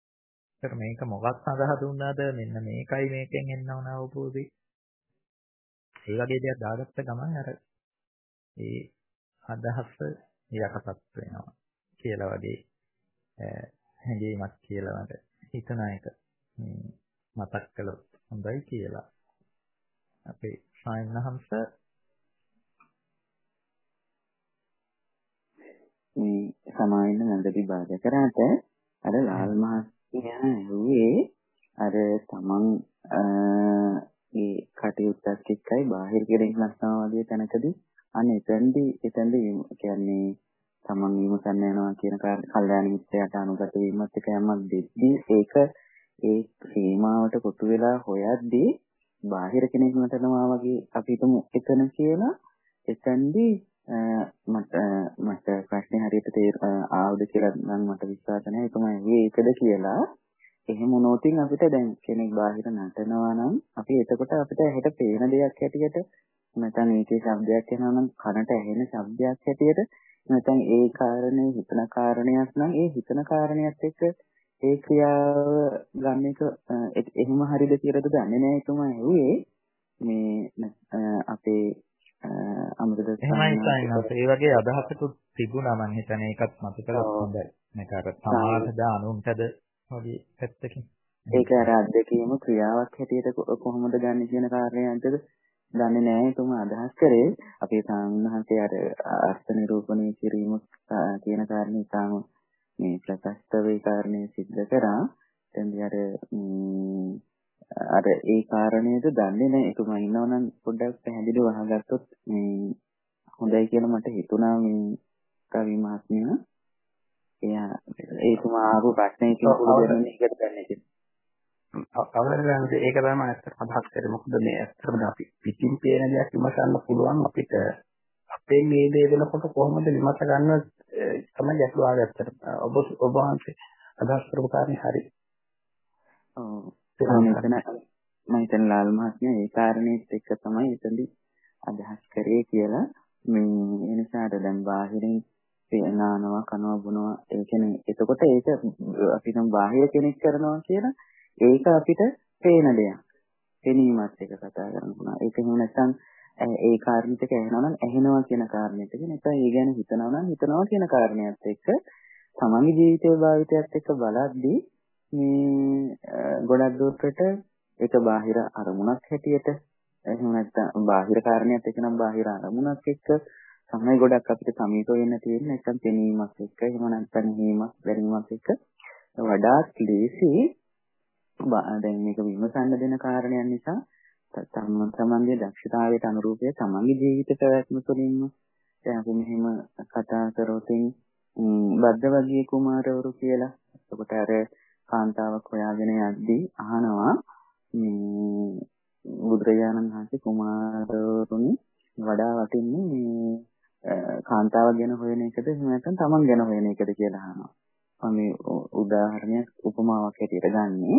ඒතර මේක මොකක් සඳහා දුන්නාද? මෙන්න මේකයි මේකෙන් එන්න ඕන අවබෝධය. ඒ වගේ දෙයක් දාගත්ත ගමන් අර ඒ අදහස යටපත් වෙනවා කියලා වගේ හැඟීමක් කියලා මට හිතන එක මතක් කළොත් හොඳයි කියලා. අපේ සායනහංශ මේ සමායින නන්ද විභාග කරාට අර ලාල් මහත්මයා ඇහුවේ අර තමන් ඒ කටයුත්තක් එක්කයි බාහිර කෙරෙහි ලස්සනවා වගේ තැනකදී අනේ එතෙන්දී එතෙන්දී කියන්නේ තමන් විමසන්න යනවා කියන කල්යාණ මිත්‍රයාට අනුගත වීමත් එක්ක යමක් දෙද්දී ඒක ඒ සීමාවට කොටු වෙලා හොයද්දී බාහිර කෙනෙක් නටනවා වගේ අපි හිතමු එතන කියලා එතෙන්දී මට මට ප්‍රශ්නේ හරියට තේර ආවද කියලා නම් මට විශ්වාස නැහැ. ඒ තමයි ඒකද කියලා. එහෙම වුණොතින් අපිට දැන් කෙනෙක් බාහිර නටනවා නම් අපි එතකොට අපිට ඇහෙට පේන දෙයක් හැටියට නැත්නම් ඒකේ ශබ්දයක් එනවා නම් කනට ඇහෙන ශබ්දයක් හැටියට නැත්නම් ඒ කාරණේ හිතන කාරණයක් නම් ඒ හිතන කාරණයක් එක්ක ඒ ක්‍රියාව ගන්න එක එහෙම හරියද කියලාද දන්නේ නැහැ. ඒ තමයි ඇහුවේ මේ අපේ අමරද එහෙමයි සයින්ස් ඒ වගේ අදහසකුත් තිබුණා මම හිතන්නේ ඒකත් මතක කරගන්න හොඳයි. මේක අර සමාජද අනුන්ටද වගේ පැත්තකින්. ඒක අර අධ්‍යක්ීම ක්‍රියාවක් හැටියට කොහොමද ගන්න කියන කාරණයන්ටද දන්නේ නැහැ. ඒකම අදහස් කරේ අපේ සාමණේරයන්ගේ අර අර්ථ නිරූපණය කිරීම කියන කාරණේ තාම මේ ප්‍රකාශිත වේ කාරණේ සිද්ධ කරා. එතෙන්දී අර අර ඒ කාරණේද දන්නේ නැහැ. ඒකම ඉන්නවනම් පොඩ්ඩක් පැහැදිලිව අහගත්තොත් මේ හොඳයි කියලා මට හිතුණා මේ කවි මහත්මිය. එයා ඒකම ආපු ප්‍රශ්නේ කිව්වොත් ඒකට දන්නේ නැහැ. අවලංගුනේ ඒක තමයි ඇත්තට අදහස් කරේ. මොකද මේ ඇත්තටම අපි පිටින් පේන දෙයක් විමසන්න පුළුවන් අපිට අපේ මේ දේ වෙනකොට කොහොමද විමස ගන්න තමයි ගැටලුව ආවේ ඇත්තට. ඔබ ඔබ වහන්සේ අදහස් කරපු කාරණේ හරි. ඔව්. මම හිතන ලාල් මහත්මයා ඒ කාරණේත් එක්ක තමයි එතනදී අදහස් කරේ කියලා මේ එනිසාට දැන් බාහිරින් පේනනවා කනවා බොනවා ඒ කියන්නේ එතකොට ඒක අපි නම් බාහිර කෙනෙක් කරනවා කියලා ඒක අපිට පේන දෙයක්. පෙනීමත් එක්ක කතා කරනවා. ඒක එහෙම නැත්නම් ඒ කාරණෙට කියනවා නම් ඇහෙනවා කියන කාරණෙට කියන එක ඒ ගැන හිතනවා නම් හිතනවා කියන කාරණයත් එක්ක තමන්ගේ ජීවිතයේ භාවිතයත් එක්ක බලද්දී මේ ගොඩක් දුරට ඒක බාහිර අරමුණක් හැටියට එහෙම නැත්නම් බාහිර කාරණයක් එක්ක නම් බාහිර අරමුණක් එක්ක තමයි ගොඩක් අපිට සමීප වෙන්න තියෙන්නේ. නැත්නම් පෙනීමක් එක්ක එහෙම නැත්නම් හීමක් දැනීමක් එක්ක වඩාත් ලේසි දැන් මේක විමසන්න දෙන කාරණයක් නිසා තමන් තමන්ගේ දක්ෂතාවයට අනුරූපව තමන්ගේ ජීවිත පැවැත්ම තුළින්ම දැන් අපි මෙහෙම කතා කරොත් බද්දවග්ගිය කුමාරවරු කියලා එතකොට අර කාන්තාවක් හොයාගෙන යද්දී අහනවා මේ බුදුරජාණන් වහන්සේ කුමාරවරුන් වඩා වටින්නේ මේ කාන්තාවක් ගැන හොයන එකද එහෙම නැත්නම් තමන් ගැන හොයන එකද කියලා අහනවා. මම මේ උදාහරණයක් උපමාවක් හැටියට ගන්නේ.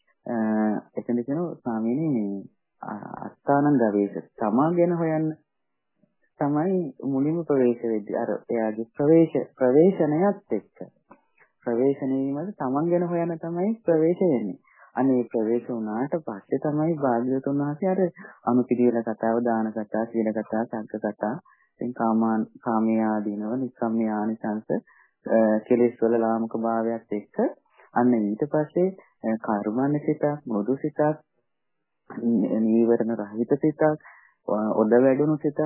එතන කියනවා ස්වාමීනි මේ අස්ථානං ගවේෂ තමා ගැන හොයන්න තමයි මුලින්ම ප්‍රවේශ වෙද්දී අර එයාගේ ප්‍රවේශ ප්‍රවේශනයත් එක්ක ප්‍රවේශණයීමද තමන් ගැන හොයන්න තමයි ප්‍රවේශ වෙන්නේ. අනේ ප්‍රවේශ වුණාට පස්සේ තමයි භාග්‍යවතුන් වහන්සේ අර අනුපිළිවෙල කතාව දාන කතා සීල කතා සංඝ කතා ඉතින් කාමාන් කාමයේ ආදීනව නිස්සම්මේ ආනිසංස කෙලෙස් වල ලාමක භාවයත් එක්ක අන්න ඊට පස්සේ කර්මන්න සිතක් මොදු සිතක් නීවරණ රහිත සිතක් ඔද වැඩුණු සිතක්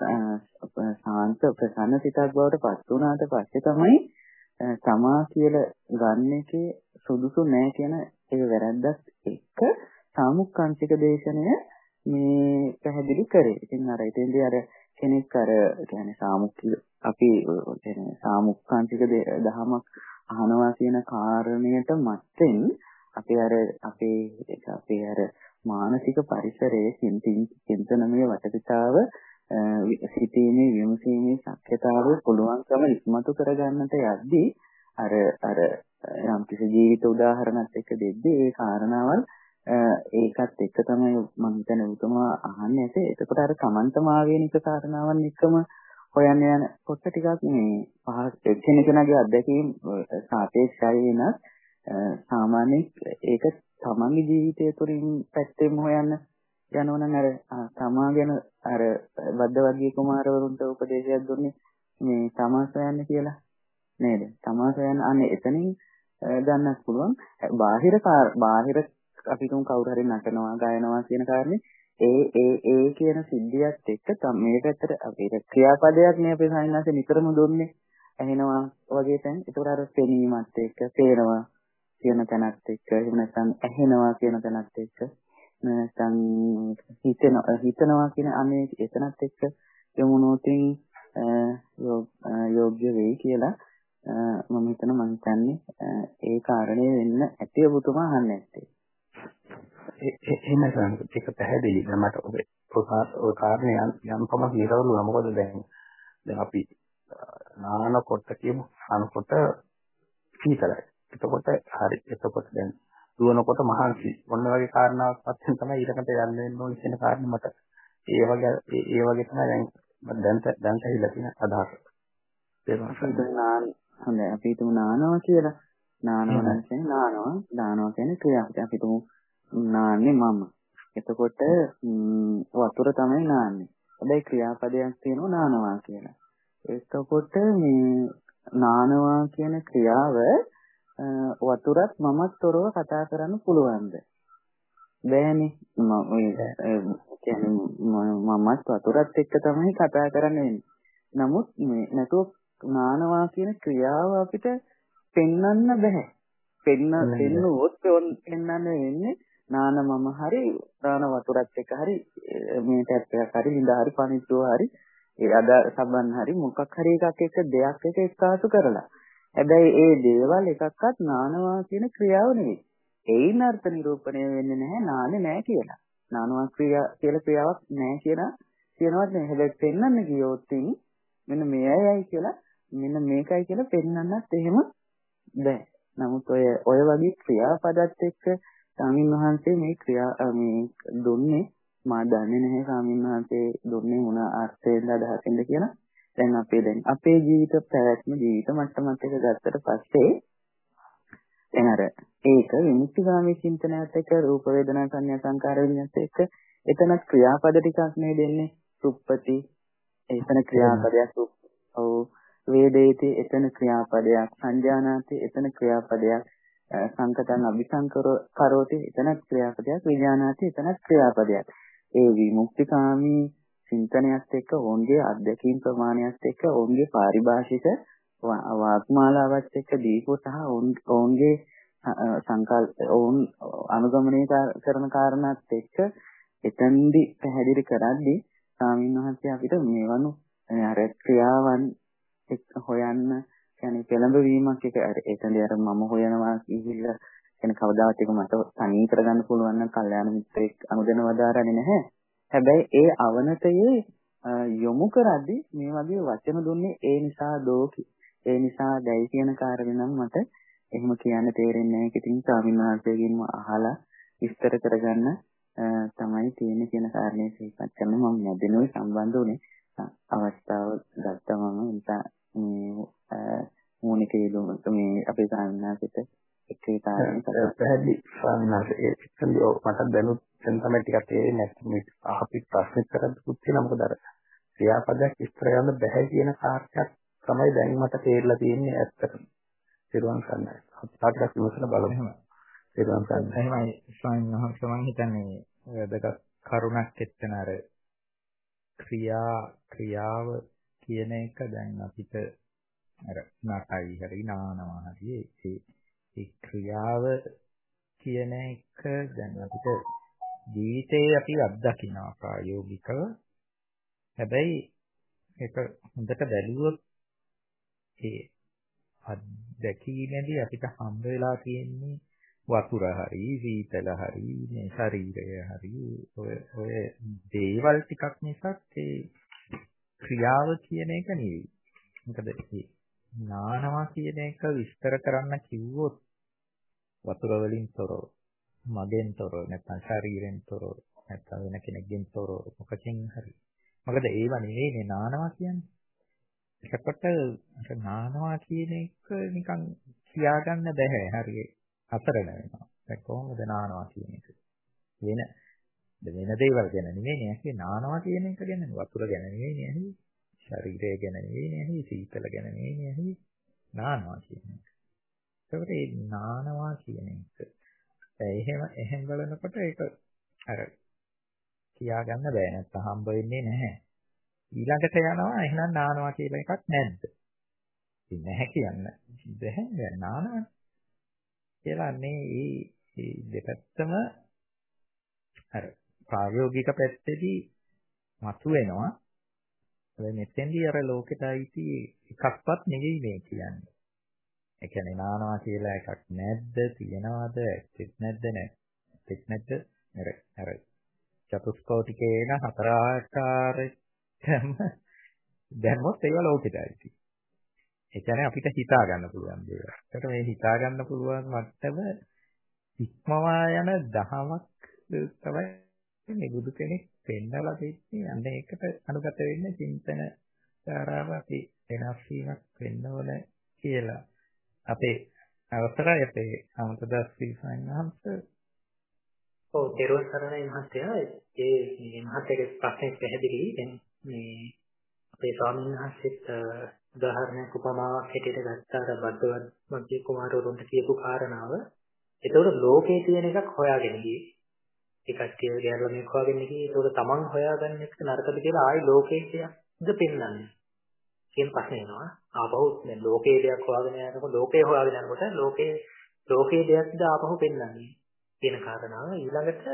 සාන්ත ප්‍රසන්න සිතක් බවට පත් වුණාට පස්සේ තමයි තමා කියලා ගන්න එකේ සුදුසු නැහැ කියන ඒ වැරද්දත් එක්ක සාමුක්කාංශික දේශනය මේ පැහැදිලි කරේ. ඉතින් අර ඉතින්දී අර කෙනෙක් අර කියන්නේ සාමුක්ඛ අපි කියන්නේ සාමුක්කාංශික දහමක් අහනවා කියන කාරණයට මත්තෙන් අපේ අර අපේ අපේ අර මානසික පරිසරයේ චින්තනමය වටපිටාව සිටීමේ විමසීමේ ශක්්‍යතාවය පුළුවන්කම ඉස්මතු කරගන්නට යද්දී අර අර යම් කිසි ජීවිත උදාහරණයක් එක්ක දෙද්දී ඒ කාරණාවල් ඒකත් එක්ක තමයි මම හිතන්නේ උතුමා අහන්නේ ඇති. එතකොට අර සමන්තම ආවේනික කාරණාවන් එක්කම හොයන්න යන කොට ටිකක් මේ පහ කෙනෙකුගේ අත්දැකීම් සාපේක්ෂයි වෙනස්. සාමාන්‍යයෙන් ඒක තමන්ගේ ජීවිතය තුළින් පැත්තෙම හොයන්න යනවනම් අර තමා ගැන අර වද්ද වර්ගීය කුමාරවරුන්ට උපදේශයක් දුන්නේ මේ තමා සොයන්න කියලා නේද? තමා සොයන්න අනේ එතනින් ගන්නත් පුළුවන්. බාහිර බාහිර අපි තුන් කවුරු හරි නටනවා ගායනවා කියන කාරණේ ඒ ඒ ඒ කියන සිද්ධියත් එක්ක මේ පැත්තට අපේ ක්‍රියාපදයක් නේ අපේ සායනාසේ නිතරම දුන්නේ. ඇහෙනවා වගේ තැන්. ඒතකොට අර පෙනීමත් එක්ක පේනවා කියන තැනත් එක්ක එහෙම නැත්නම් ඇහෙනවා කියන තැනත් එක්ක නැත්නම් හිතෙනවා හිතනවා කියන අනේ එතනත් එක්ක යමුනෝතින් යෝග්‍ය වෙයි කියලා මම හිතන මම හිතන්නේ ඒ කාරණේ වෙන්න ඇති ඔබතුමා අහන්නේ නැත්තේ. එහෙම නේද? ඒක පැහැදිලි. දැන් මට ඔය ඔය කාරණේ යම් කොමක් නිරවුල මොකද දැන් දැන් අපි නානකොට කියමු නානකොට සීතලයි. එතකොට හරි. එතකොට දැන් දුවනකොට මහන්සි. මොන වගේ කාරණාවක් පස්සෙන් තමයි ඊළඟට යන්න වෙන්න ඕනේ කියන කාරණේ මට ඒ වගේ ඒ වගේ තමයි දැන් මම දැන් දැන් ඇහිලා තියෙන අදහස. තේරුණා? හොඳයි අපි හිතමු නානවා කියලා. නානවා නම් කියන්නේ නානවා. නානවා කියන්නේ ක්‍රියාවක්. අපි හිතමු නාන්නේ මම. එතකොට වතුර තමයි නාන්නේ. හැබැයි ක්‍රියාපදයක් තියෙනවා නානවා කියලා. එතකොට මේ නානවා කියන ක්‍රියාව වතුරත් මමත් තොරව කතා කරන්න පුළුවන්ද? බෑනේ. මම කියන්නේ මමත් වතුරත් එක්ක තමයි කතා කරන්නේ. නමුත් මේ නැතෝ නානවා කියන ක්‍රියාව අපිට පෙන්වන්න බෑ. පෙන්න පෙන්නුවොත් පෙන්වන්න වෙන්නේ නාන මම හරි නාන වතුරත් එක්ක හරි මේ ටැප් එකක් හරි ලිඳ හරි පනිට්ටුව හරි ඒ අද සබන් හරි මොකක් හරි එකක් එක දෙයක් එක එක්කාසු කරලා. හැබැයි ඒ දේවල් එකක්වත් නානවා කියන ක්‍රියාව නෙවෙයි. ඒයින් අර්ථ නිරූපණය වෙන්නේ නැහැ නාන්නේ නැහැ කියලා. නානවා ක්‍රියා කියලා ක්‍රියාවක් නැහැ කියලා කියනවත් නෑ. හැබැයි පෙන්වන්න ගියොත් මෙන්න මේයයි කියලා මෙන්න මේකයි කියලා පෙන්වන්නත් එහෙම බෑ. නමුත් ඔය ඔය වගේ ක්‍රියාපදත් එක්ක ස්වාමීන් වහන්සේ මේ ක්‍රියා මේ දුන්නේ මා දන්නේ නැහැ ස්වාමීන් වහන්සේ දුන්නේ මොන අර්ථයෙන්ද අදහසින්ද කියලා. දැන් අපේ දැන් අපේ ජීවිත පැවැත්ම ජීවිත මට්ටමත් එක ගත්තට පස්සේ දැන් අර ඒක විමුක්තිගාමී චින්තනයත් එක්ක රූප වේදනා සංඥා සංකාර විඤ්ඤාණයත් එක්ක එතන ක්‍රියාපද ටිකක් නේ දෙන්නේ. සුප්පති එතන ක්‍රියාපදයක් ඔව් වේදේති එතන ක්‍රියාපදයක් සංජානාති එතන ක්‍රියාපදයක් සංකතං අபிසංකර කරෝති එතන ක්‍රියාපදයක් විඥානාති එතන ක්‍රියාපදයක්. ඒ විමුක්තිකාමී චින්තනයත් එක්ක ඕන්ගේ අධ්‍යක්ීම් ප්‍රමාණයත් එක්ක ඕන්ගේ පාරිභාෂික වාග්මාලාවත් එක්ක දීපෝ සහ ඕන්ගේ සංකල්ප ඕන් අනුගමනය කරන කාරණාත් එක්ක එතෙන්දි පැහැදිලි කරද්දී ස්වාමීන් වහන්සේ අපිට මේවනු අර ක්‍රියාවන් එක්ක හොයන්න කියන්නේ පෙළඹවීමක් එක අර එතනදී අර මම හොයනවා කියලා කියන කවදාවත් එක මට තනී කරගන්න පුළුවන් නම් කල්යාණ මිත්‍රෙක් අනුදැන වදාරන්නේ නැහැ. හැබැයි ඒ අවනතයේ යොමු කරද්දී මේ වගේ වචන දුන්නේ ඒ නිසා දෝකි. ඒ නිසා දැයි කියන කාරණේ නම් මට එහෙම කියන්න තේරෙන්නේ නැහැ. ඉතින් ස්වාමීන් වහන්සේගෙන්ම අහලා විස්තර කරගන්න තමයි තියෙන්නේ කියන කාරණේ සිහිපත් කරන මම නැදිනුයි සම්බන්ධ වුණේ. අවස්ථාව ගත්තා මම නිසා මේ මොනිකේ දුම මේ අපේ සාමනාසිත එකේ කාරණේ පැහැදිලි සාමනාසේ එක්කන්දි මට දැනුත් දැන් තමයි ටිකක් තේරෙන්නේ නැත්නම් අපි ප්‍රශ්න කරද්දිත් තියෙන මොකද අර ක්‍රියාපදයක් ඉස්තර ගන්න බෑ කියන කාර්යයක් තමයි දැන් මට තේරලා තියෙන්නේ ඇත්තටම. සිරුවන් සන්නයි. අපි තාක්ෂණික විමසන බලමු. සිරුවන් සන්නයි. එහෙමයි ස්වාමීන් වහන්සේ මම හිතන්නේ වැදගත් කරුණක් එක්තන අර ක්‍රියා ක්‍රියාව කියන එක දැන් අපිට අර නටයි හරි නානවා හරි ඒ ඒ ක්‍රියාව කියන එක දැන් අපිට ජීවිතේ අපි අත්දකිනවා ප්‍රායෝගිකව. හැබැයි ඒක හොඳට බැලුවොත් ඒ අත්දැකීමේදී අපිට හම්බ වෙලා තියෙන්නේ වතුර හරි සීතල හරි මේ ශරීරය හරි ඔය ඔය දේවල් ටිකක් මිසක් ඒ ක්‍රියාව කියන එක නෙවෙයි. මොකද ඒ නානවා කියන එක විස්තර කරන්න කිව්වොත් වතුර වලින් තොරව මගෙන් තොරව නැත්නම් ශරීරයෙන් තොරව නැත්නම් වෙන කෙනෙක්ගෙන් තොරව මොකකින් හරි. මොකද ඒව නෙවෙයිනේ නානවා කියන්නේ. ඒකට නානවා කියන එක නිකන් කියාගන්න බෑ. හරියට අසරණ වෙනවා. දැන් කොහොමද නානවා කියන එක? වෙන වෙන දේවල් ගැන නෙමෙයි නේ නානවා කියන එක ගැන වතුර ගැන නෙමෙයි නේ ශරීරය ගැන නෙමෙයි නේ සීතල ගැන නෙමෙයි නේ නානවා කියන එක. ඒකට ඒ නානවා කියන එක එහෙම එහෙම බලනකොට ඒක අර කියාගන්න බෑ නැත්නම් හම්බ වෙන්නේ නැහැ. ඊළඟට යනවා එහෙනම් නානවා කියලා එකක් නැද්ද? ඉතින් නැහැ කියන්න. බැහැ දැන් නානවා කියලා මේ මේ දෙපැත්තම අර ප්‍රායෝගික පැත්තේදී මතුවෙනවා. ඒ මෙතෙන්දී අර ලෝකෙට අයිති එකක්වත් නෙවෙයි මේ කියන්නේ. ඒ කියන්නේ නානවා කියලා එකක් නැද්ද? තියනවාද? ඇත්තෙත් නැද්ද? නැත්තෙත් නැද්ද? අර අර චතුස්කෝටිකේන හතර ආකාරයකම දැම්මොත් ඒවා ලෝකෙට අයිති. ඒ කියන්නේ අපිට හිතා ගන්න පුළුවන් දේවල්. ඒකට මේ හිතා ගන්න පුළුවන් මට්ටම ඉක්මවා යන දහමක් තමයි මේ බුදු කෙනෙක් පෙන්නලා දෙන්නේ. අන්න ඒකට අනුගත වෙන්නේ චින්තන ධාරාව අපි වෙනස් වීමක් වෙන්න ඕන කියලා. අපේ අවසරයි අපේ අමතදස් පිළිසන්නහම්ස. ඔව් දරුවන් සරණයි මහත්තයා. ඒ මේ මහත්තයාගේ ප්‍රශ්නේ පැහැදිලි. දැන් මේ අපේ ස්වාමීන් වහන්සේත් උදාහරණයක් උපමාවක් හැටියට ගත්තාර බද්දවත් මග්ගේ කුමාරවරුන්ට කියපු කාරණාව. ඒතකොට ලෝකේ තියෙන එකක් හොයාගෙන ගියේ. ඒ කට්ටිය ගැරලා මේක හොයාගෙන ගියේ. ඒතකොට තමන් හොයාගන්න එක නරකද කියලා ආයි ලෝකේ කියලාද පෙන්වන්නේ. කියන ප්‍රශ්නේ එනවා. ආපහු දැන් ලෝකේ දෙයක් හොයාගෙන යනකොට ලෝකේ හොයාගෙන යනකොට ලෝකේ ලෝකේ දෙයක්ද ආපහු පෙන්වන්නේ කියන කාරණාව. ඊළඟට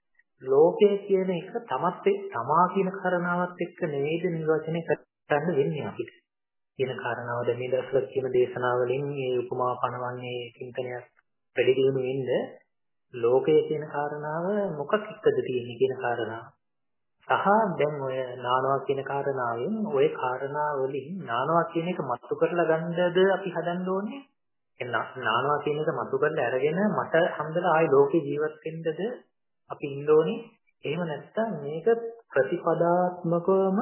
ලෝකේ කියන එක තමත් තමා කියන කාරණාවත් එක්ක නෙවෙයිද නිර්වචනය කරන්න වෙන්නේ අපිට. කියන කාරණාව දැන් මේ දවස්වල කියන දේශනාවලින් මේ උපමා පනවන්නේ චින්තනයක් වැඩි දියුණු වෙන්න ලෝකයේ කියන කාරණාව මොකක් එක්කද තියෙන්නේ කියන කාරණාව. සහ දැන් ඔය නානවා කියන කාරණාවෙන් ඔය කාරණා වලින් නානවා කියන එක මතු කරලා ගන්නද අපි හදන්න ඕනේ. එහෙනම් නානවා කියන එක මතු කරලා අරගෙන මට හන්දලා ආයි ලෝකේ ජීවත් වෙන්නද අපි ඉන්න ඕනේ. එහෙම නැත්නම් මේක ප්‍රතිපදාත්මකවම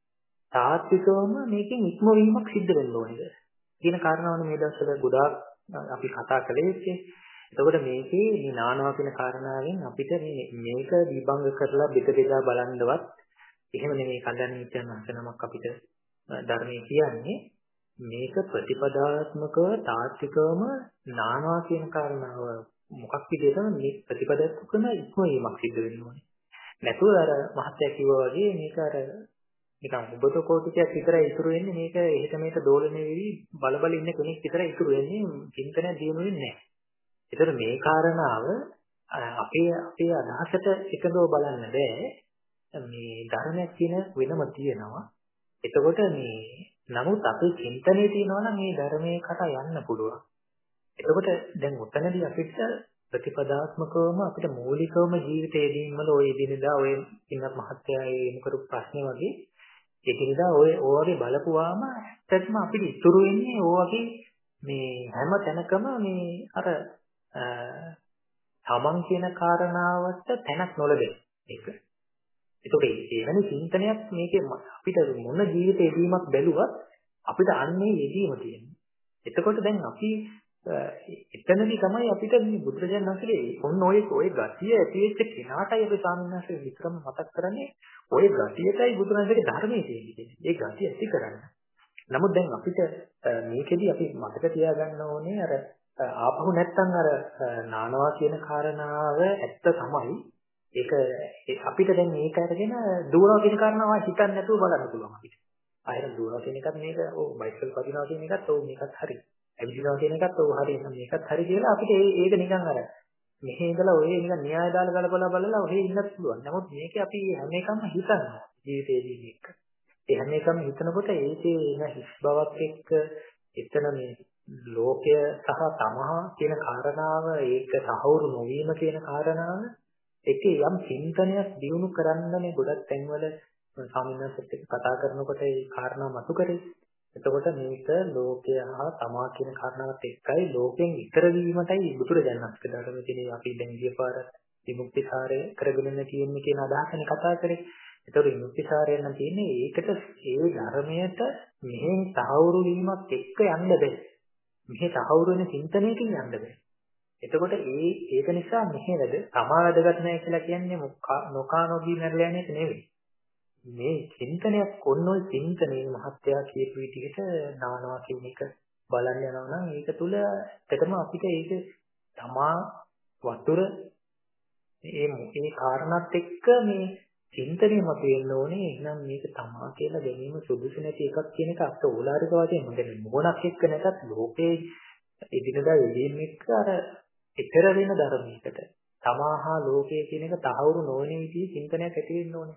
තාත්විකවම මේකෙන් ඉක්මවීමක් සිද්ධ වෙන්න ඕනේද කියන කාරණාවනේ මේ දවස්වල ගොඩාක් අපි කතා කළේ. එතකොට මේකේ මේ නානවා කියන කාරණාවෙන් අපිට මේ මේක විභංග කරලා බෙද බෙදා බලන්නවත් එහෙම නෙමෙයි කල්යනා මිත්‍යන් වහන්සේනමක් අපිට ධර්මයේ කියන්නේ මේක ප්‍රතිපදාත්මකව තාත්විකවම නානවා කියන කාරණාව මොකක් විදිහටද මේ ප්‍රතිපදාත්මකම ඉක්මවීමක් සිද්ධ වෙන්න ඕනේ. නැතුව අර මහත්ය කිව්වා වගේ මේක අර නිකන් උබත කෝටිකයක් විතරයි ඉතුරු වෙන්නේ. මේක එහෙට මේක දෝලණය වෙවි බල බල ඉන්න කෙනෙක් විතරයි ඉතුරු වෙන්නේ. චින්තනය දියුණු වෙන්නේ නැහැ. ඒතර මේ කාරණාව අපේ අපේ අදහසට එකදෝ බලන්න බෑ. මේ ධර්මයක් කියන වෙනම තියෙනවා. එතකොට මේ නමුත් අපේ චින්තනයේ තියෙනවා නම් මේ ධර්මයේ කට යන්න පුළුවන්. එතකොට දැන් උතනදී අපිට ප්‍රතිපදාත්මකවම අපිට මූලිකවම ජීවිතයේදීම ඔය දිනදා ඔය ඉන්නත් මහත්යයා ඒ කරපු ප්‍රශ්නේ වගේ ඒ දිනදා ඔය ඔය වගේ බලපුවාම ඇත්තටම අපිට ඉතුරු වෙන්නේ ඔය වගේ මේ හැම තැනකම මේ අර තමන් කියන කාරණාවට තැනක් නොලැබෙන එක. ඒකෝ ඒ වෙන චින්තනයක් මේකේ අපිට මොන ජීවිතේදීමක් බැලුවත් අපිට අන්නේ යෙදීම තියෙනවා. එතකොට දැන් අපි එතනදී තමයි අපිට මේ බුදුරජාණන් වහන්සේ ඔන්න ඔය ඔය ගතිය ඇති වෙච්ච කෙනාටයි අපි ස්වාමීන් වහන්සේ විතරම මතක් කරන්නේ ඔය ගතියටයි බුදුරජාණන්ගේ ධර්මයේ තියෙන්නේ. ඒ ගතිය ඇති කරන්න. නමුත් දැන් අපිට මේකෙදි අපි මතක තියාගන්න ඕනේ අර ආපහු නැත්තම් අර නානවා කියන කාරණාව ඇත්ත තමයි. ඒක අපිට දැන් මේක අරගෙන දුවනවා කියන කාරණාව හිතන්න නැතුව බලන්න පුළුවන් අපිට. ආයෙත් දුවනවා කියන එකත් මේක ඕ බයිසිකල් පදිනවා කියන එකත් ඕ මේකත් හරි. ඇවිදිනවා කියන එකත් ඕ හරි එහෙනම් මේකත් හරි කියලා අපිට ඒක නිකන් අර මෙහි ඉඳලා ඔය නිකන් න්‍යාය දාලා ගලපලා බලලා ඔහේ ඉන්නත් පුළුවන්. නමුත් මේකේ අපි හැම එකම හිතනවා ජීවිතේදී එක. ඒ හැම එකම හිතනකොට ඒකේ එන හිස් බවක් එක්ක එතන මේ ලෝකය සහ තමහා කියන කාරණාව ඒක සහවුරු නොවීම කියන කාරණාව ඒකේ යම් චින්තනයක් දියුණු කරන්න මේ ගොඩක් තැන්වල ස්වාමීන් වහන්සේත් එක්ක කතා කරනකොට ඒ කාරණා මතු කරේ. එතකොට මේක ලෝකය හා තමා කියන කාරණාවත් එක්කයි ලෝකෙන් ඈතර වීමටයි බුදුරජාණන් වහන්සේ ධර්මයේ තියෙන අපි දැන් ගියපාර විමුක්තිසාරය කරගෙන තියෙන්නේ කියන අදහසනේ කතා කරේ. ඒතකොට විමුක්තිසාරය නම් තියෙන්නේ ඒකට ඒ ධර්මයට මෙහෙන් සහවුරු වීමක් එක්ක යන්න බෑ. මෙහෙ සහවුරු වෙන චින්තනයකින් යන්න බෑ. එතකොට ඒ ඒක නිසා මෙහෙවද තමා වැදගත් නැහැ කියලා කියන්නේ නොකා නොබී මැරලා යන එක නෙවෙයි. මේ චින්තනයක් ඔන්නෝයි චින්තනයේ මහත්යා කියපු විදිහට නානවා කියන එක බලන්න යනවා නම් ඒක තුල ඇත්තටම අපිට ඒක තමා වතුර මේ මේ කාරණාත් එක්ක මේ චින්තනය මත වෙන්න ඕනේ. එහෙනම් මේක තමා කියලා ගැනීම සුදුසු නැති එකක් කියන එක අත් ඕලාරික වාදයෙන් මොකද මොනක් එක්ක නැතත් ලෝකේ එදිනදා යෙදීම එක්ක අර ඊතර වෙන ධර්මයකට තමාහා ලෝකයේ කියන එක තහවුරු නොවන විදිහේ චින්තනයක් ඇති වෙන්න ඕනේ.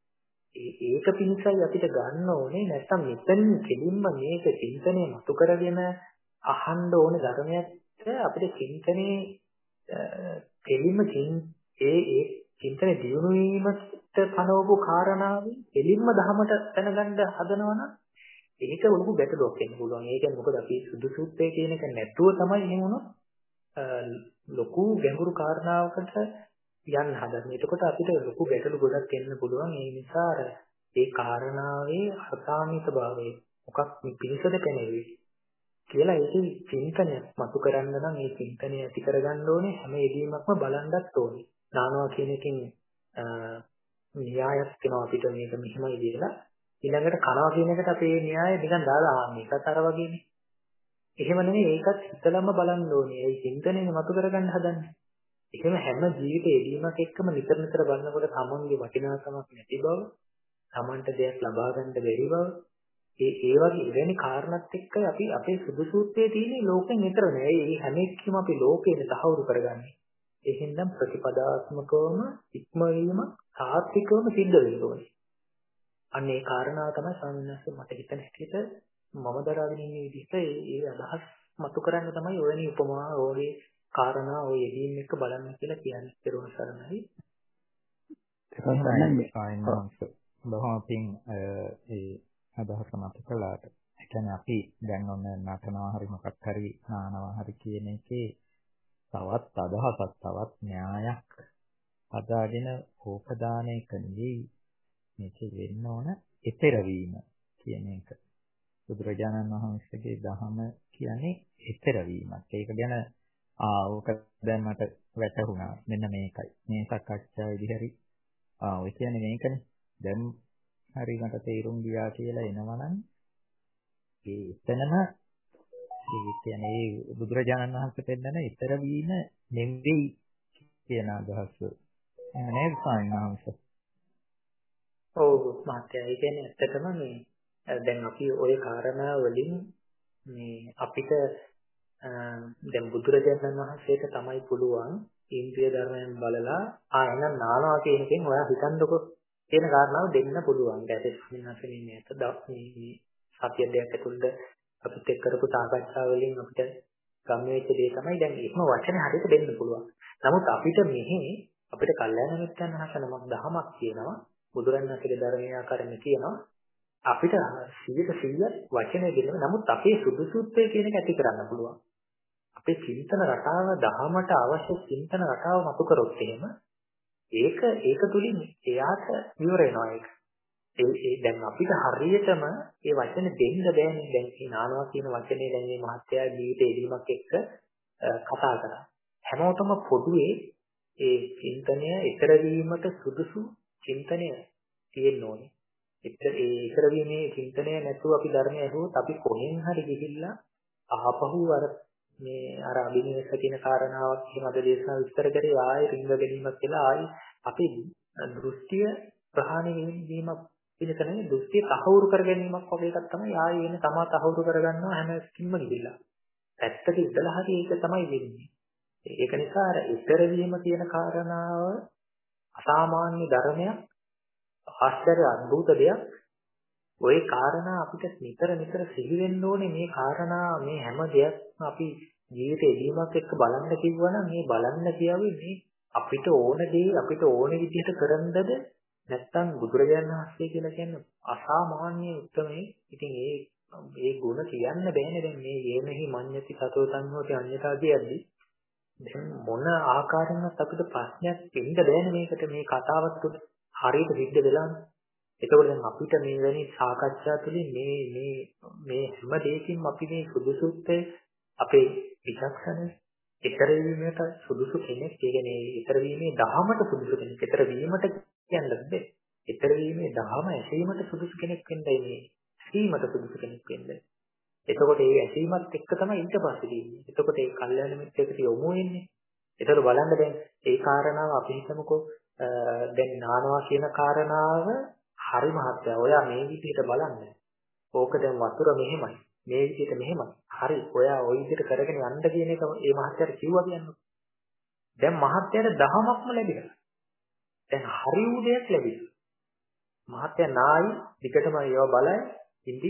ඒක පිණිසයි අපිට ගන්න ඕනේ. නැත්තම් මෙතන කෙලින්ම මේක චින්තනය මතු කරගෙන අහන්න ඕනේ ධර්මයක් අපිට චින්තනයේ කෙලින්ම ඒ ඒ චින්තනේ දියුණු වීමට පනවපු කාරණාවෙන් එලින්ම දහමට දැනගන්න හදනවනම් ඒක උණු ගැටලුවක් වෙන්න පුළුවන්. ඒ කියන්නේ මොකද අපි සුදුසුත්වයේ කියන එක නැතුව තමයි එහෙම වුණොත් ලොකු ගැඹුරු කාරණාවකට යන්න හදන්නේ. එතකොට අපිට ලොකු ගැටලු ගොඩක් එන්න පුළුවන්. ඒ නිසා අර ඒ කාරණාවේ අසාමිත භාවය මොකක් පිළිසද කෙනෙවි කියලා ඒකේ චින්තනය මතු කරන්න නම් ඒ චින්තනය ඇති කරගන්න ඕනේ. හැම එදීමක්ම බලන්නත් ඕනේ. නානවා කියන එකෙන් න්‍යායක් වෙනවා අපිට මේක මෙහෙමයි කියලා. ඊළඟට කනවා කියන එකට අපේ න්‍යාය නිකන් දාලා ආන්නේ. ඒකත් අර වගේනේ. එහෙම නෙවෙයි ඒකත් හිතලම බලන්න ඕනේ. ඒ චින්තනයම මතු කරගන්න හදන්නේ. එහෙම හැම ජීවිතේ එදීමක් එක්කම නිතර නිතර බලනකොට තමන්ගේ වටිනාකමක් නැති බව, තමන්ට දෙයක් ලබා ගන්න බැරි බව, ඒ ඒ වගේ ඉවෙනි කාරණාත් එක්ක අපි අපේ සුදුසුත්වයේ තියෙන ලෝකෙන් ඈතර නෑ. ඒ හැම එකකම අපි ලෝකෙට තහවුරු කරගන්නේ. ඒ හින්දා ප්‍රතිපදාත්මකවම ඉක්මවීම සාත්‍විකවම සිද්ධ වෙන්න ඕනේ. අන්න ඒ කාරණාව තමයි සාමාන්‍යයෙන් මට හිතෙන හැටියට මම දරාගෙන ඉන්න විදිහට ඒ ඒ අදහස් මතු කරන්න තමයි ඔයනි උපමා ඕගේ කාරණා ඔය යෙදීම් එක බලන්න කියලා කියන්නේ. පෙරවන සරණයි. එහෙනම් සායනංශ බොහොම පිං ඒ අදහස මත කළාට. ඒ කියන්නේ අපි දැන් ඔන්න නටනවා හරි මොකක් හරි නානවා හරි කියන එකේ තවත් අදහසක් තවත් න්‍යායක් අදාගෙන ඕපදාන එක නෙවෙයි මේක වෙන්න ඕන ඊතරවීම කියන එක. බුදුරජාණන් වහන්සේගේ දහම කියන්නේ ඊතරවීමක්. ඒක ගැන ආ ඕක දැන් මට වැටහුණා. මෙන්න මේකයි. මේ සාකච්ඡා විදිහරි ආ ඔය කියන්නේ මේකනේ. දැන් හරි මට තේරුම් ගියා කියලා එනවනම් ඒ එතනම ඒ කියන්නේ බුදුරජාණන් වහන්සේ පෙන්නන ඊතර වීම නෙවෙයි කියන අදහස. නේද සායනංශ? ඔව් මාත්‍යා. ඒ කියන්නේ ඇත්තටම මේ දැන් අපි ওই කාරණා වලින් මේ අපිට දැන් බුදුරජාණන් වහන්සේට තමයි පුළුවන් ඉන්ද්‍රිය ධර්මයන් බලලා ආ එහෙනම් නානවා කියන එකෙන් ඔයා හිතන්නකො කියන කාරණාව දෙන්න පුළුවන්. දැන් ස්මිනාසනේ මේක මේ සතිය දෙයක් ඇතුළත අපිත් එක්ක කරපු සාකච්ඡා වලින් අපිට ගම් වෙච්ච දේ තමයි දැන් එහෙම වචන හරියට දෙන්න පුළුවන්. නමුත් අපිට මෙහි අපිට කල්යනා මිත්‍යන් අහසනමක් දහමක් කියනවා. බුදුරණන්සේගේ ධර්මයේ ආකාරයෙන් කියනවා. අපිට සියයට සියයක් වචනේ දෙන්න. නමුත් අපේ සුදුසුත්වය කියන එක ඇති කරන්න පුළුවන්. අපේ චින්තන රටාව දහමට අවශ්‍ය චින්තන රටාව මතු කරොත් එහෙම ඒක ඒක තුලින් එයාට ඉවර වෙනවා ඒක. ඒ ඒ දැන් අපිට හරියටම ඒ වචනේ දෙන්න බෑනේ. දැන් මේ නානවා කියන වචනේ දැන් මේ මහත්යා ජීවිතේ එදීමක් එක්ක කතා කරා. හැමෝටම පොදුවේ ඒ චින්තනය ඊතර වීමට සුදුසු චින්තනය තියෙන්න ඕනේ. ඊතර ඒ ඊතර වීමේ චින්තනය නැතුව අපි ධර්මය අහුවොත් අපි කොහෙන් හරි ගිහිල්ලා ආපහු අර මේ අර අභිනිවෙස කියන කාරණාවක් එහෙම අද දේශනාව විස්තර කරේ ආයෙ රිංග ගැනීමක් කියලා ආයෙ අපි දෘෂ්ටිය ප්‍රහාණය වීමක් පිළිතනේ දෘෂ්ටිය තහවුරු කර ගැනීමක් වගේ එකක් තමයි ආයෙ වෙන තමා තහවුරු කරගන්නවා හැම ස්කින්ම ගිහිල්ලා. පැත්තක ඉඳලා හරි ඒක තමයි වෙන්නේ. ඒක නිසා අර ඊතර වීම කියන කාරණාව අසාමාන්‍ය ධර්මයක් ආශ්චර්ය අద్భుත දෙයක්. ওই කාරණා අපිට නිතර නිතර සිහි වෙන්න ඕනේ. මේ කාරණා මේ හැම දෙයක්ම අපි ජීවිතේ එදීමක් එක්ක බලන්න කිව්වනම් මේ බලන්න කියාවේ මේ අපිට ඕන දේ අපිට ඕන විදිහට කරන්නද නැත්නම් බුදුරජාණන් වහන්සේ කියලා කියන්නේ අසාමාන්‍ය උත්මේ. ඉතින් ඒ ඒ ගුණ කියන්න බෑනේ. දැන් මේ යේමෙහි මඤ්ඤති සතෝ සංහෝති අඤ්ඤතා කියද්දි දැන් මොන ආකාරයෙන්වත් අපිට ප්‍රශ්නයක් දෙන්න බෑනේ මේකට. මේ කතාවත් තුළ හරියට සිද්ධ වෙලානේ. එතකොට දැන් අපිට මේ වැනි සාකච්ඡා තුළින් මේ මේ මේ හැම දෙයකින්ම අපි මේ සුදුසුත්වය අපේ විචක්ෂණය ඊතර වීමට සුදුසු කෙනෙක්, ඒ කියන්නේ ඊතර වීමේ දහමට සුදුසු කෙනෙක්. ඊතර වීමට කියන්නේ බෑ. ඊතර වීමේ දහම ඇසීමට සුදුසු කෙනෙක් වෙන්නයි මේ. සීමට සුදුසු කෙනෙක් වෙන්නයි. එතකොට ඒ ඇසීමත් එක්ක තමයි ඊට පස්සේ තියෙන්නේ. එතකොට ඒ කල්යාණ මිත්‍රයෙකුට යොමු වෙන්නේ. ඒතර බලන්න දැන් ඒ කාරණාව අපි හිතමුකෝ දැන් නානවා කියන කාරණාව හරි මහත්ය. ඔයා මේ විදිහට බලන්න. ඕක දැන් වතුර මෙහෙමයි. මේ විදිහට මෙහෙමයි. හරි. ඔයා ওই විදිහට කරගෙන යන්න කියන එක මේ මහත්යට කිව්වා කියන්නේ. දැන් මහත්යට දහමක්ම ලැබිලා. දැන් හරි වූ දෙයක් ලැබිලා. මහත්ය නායි විකටම ඒවා බලයි. ඉඳි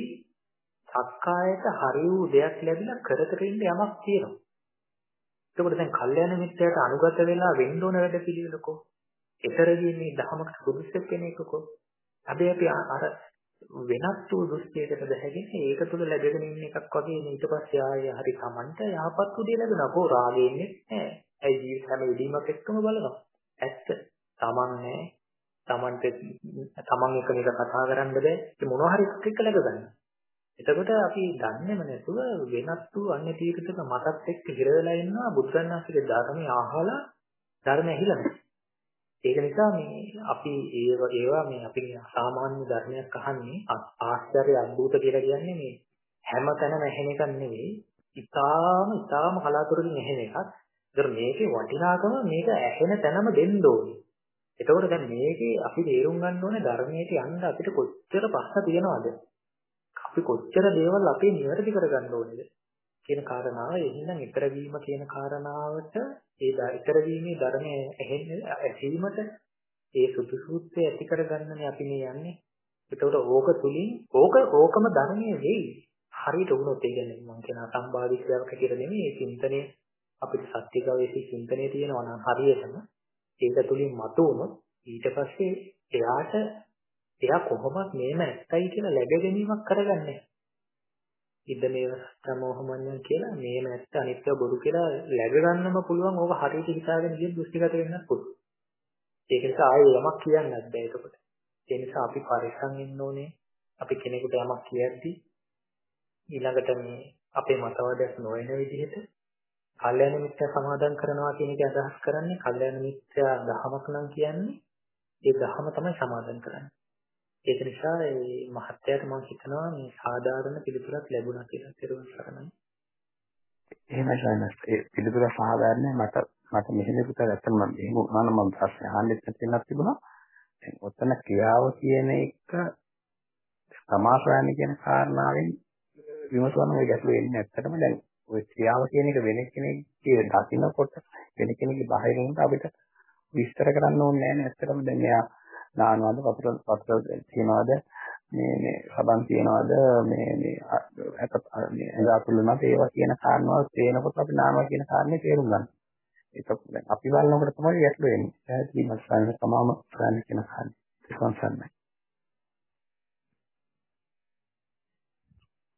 සක්කායට හරි වූ දෙයක් ලැබිලා කර කර ඉන්න යමක් තියෙනවා. එතකොට දැන් කල්යාණ මිත්‍රයාට අනුගත වෙලා වෙන්න ඕන වැඩ පිළිවෙලකෝ. ඊතරදී මේ දහමකට සුදුසු කෙනෙක්කෝ. අපි අපි අර වෙනස් වූ දෘෂ්ටියකට දැහැගෙන ඒක තුළ ලැබෙගෙන ඉන්න එකක් වගේ ඊට පස්සේ ආයේ හරි Tamanට යහපත් උදේ ලැබෙනවා. කො රාගෙන්නේ නැහැ. ඒ ජීවිත හැම ඉදීමක් එක්කම බලනවා. ඇත්ත. Taman නැහැ. Tamanට Taman එක මේක කතා කරන්න බෑ. ඒ මොනවා හරි එක්ක ලැබ ගන්න. එතකොට අපි දන්නේම නැතුව වෙනත් වූ අන්‍ය තීරතක මතත් එක්ක හිර වෙලා ඉන්නවා බුදුන් වහන්සේගේ ධර්මය අහලා ධර්මය ඇහිලා නැහැ. ඒක නිසා මේ අපි ඒව ඒවා මේ අපි සාමාන්‍ය ධර්මයක් අහන්නේ ආශ්චර්ය අద్భుත කියලා කියන්නේ මේ හැම තැනම ඇහෙන එකක් නෙවෙයි. ඉතාලම ඉතාලම කලාතුරකින් ඇහෙන එකක්. ඒතර මේකේ වටිනාකම මේක ඇහෙන තැනම දෙන්න ඕනේ. එතකොට දැන් මේකේ අපි තේරුම් ගන්න ඕනේ ධර්මයට යන්න අපිට කොච්චර ප්‍රශ්න තියෙනවද? අපි කොච්චර දේවල් අපේ නිවැරදි කරගන්න ඕනේද කියන කාරණාව. එහෙනම් ඊතර වීම කියන කාරණාවට ඒ ඊතර වීමේ ධර්මයේ ඇහෙන්නේ ඇසීමට ඒ සුදුසුත්වය ඇති කරගන්නනේ අපි මේ යන්නේ. ඒතකොට ඕක තුලින් ඕක ඕකම ධර්මයේ වෙයි. හරියට වුණොත් ඒ කියන්නේ මම කියන සම්බාධිකයක් කියලා නෙමෙයි. ඒ චින්තනය අපිට සත්‍යකවේසී චින්තනයේ තියෙනවා නම් හරියටම ඒක තුලින් මතු වුණොත් ඊට පස්සේ එයාට එයා කොහොමද මේම ඇත්තයි කියලා läග ගැනීමක් කරගන්නේ. ඉද මේව සමෝහමඤ්ඤං කියලා මේම ඇත්ත අනිත්‍ය බොරු කියලා läග ගන්නම පුළුවන්. ඕක හරියට හිතාගෙන ගිය දෘෂ්ටිගත වෙන්නත් පුළුවන්. ඒක නිසා ආයෙ යමක් කියන්නත් බෑ ඒකට. ඒ නිසා අපි පරිස්සම් වෙන්න ඕනේ. අපි කෙනෙකුට යමක් කියද්දී ඊළඟට මේ අපේ මතවාදයක් නොවන විදිහට කල්යාණ මිත්‍යා සමාදන් කරනවා කියන එක අදහස් කරන්නේ කල්යාණ මිත්‍යා දහමක් නම් කියන්නේ ඒ දහම තමයි සමාදන් කරන්නේ. ඒක නිසා මේ මහත්යට මම හිතනවා මේ සාධාරණ පිළිතුරක් ලැබුණා කියලා තේරුම් ගන්නයි. එහෙමයි සයන්ස්. ඒ පිළිතුර සාධාරණයි. මට මට මෙහෙම පුතේ ඇත්තම මම එහෙම මම මම ප්‍රශ්න අහන්න තියෙනක් තිබුණා. දැන් ඔතන ක්‍රියාව කියන එක සමාසයන් කියන කාරණාවෙන් විමසන මේ ගැටලු එන්නේ ඇත්තටම දැන් ඔය ක්‍රියාව කියන එක වෙන කෙනෙක්ගේ දකින්නකොට වෙන කෙනෙක්ගේ බාහිරින්ට අපිට විස්තර කරන්න ඕනේ නැහැ නේ. ඇත්තටම දැන් එයා නානවාද වතුර වතුර තියනවාද මේ මේ සබන් තියනවාද මේ මේ අත මේ අඳුලනවාද ඒවා කියන කාරණාව තේනකොට අපි නානවා කියන කාරණේ තේරුම් ගන්න. ඒක දැන් අපි බලනකොට තමයි ගැටලු එන්නේ. පැහැදිලිමත් සායන තමාම ගන්න කියන කාරණේ. ඒක සම්සන්නයි.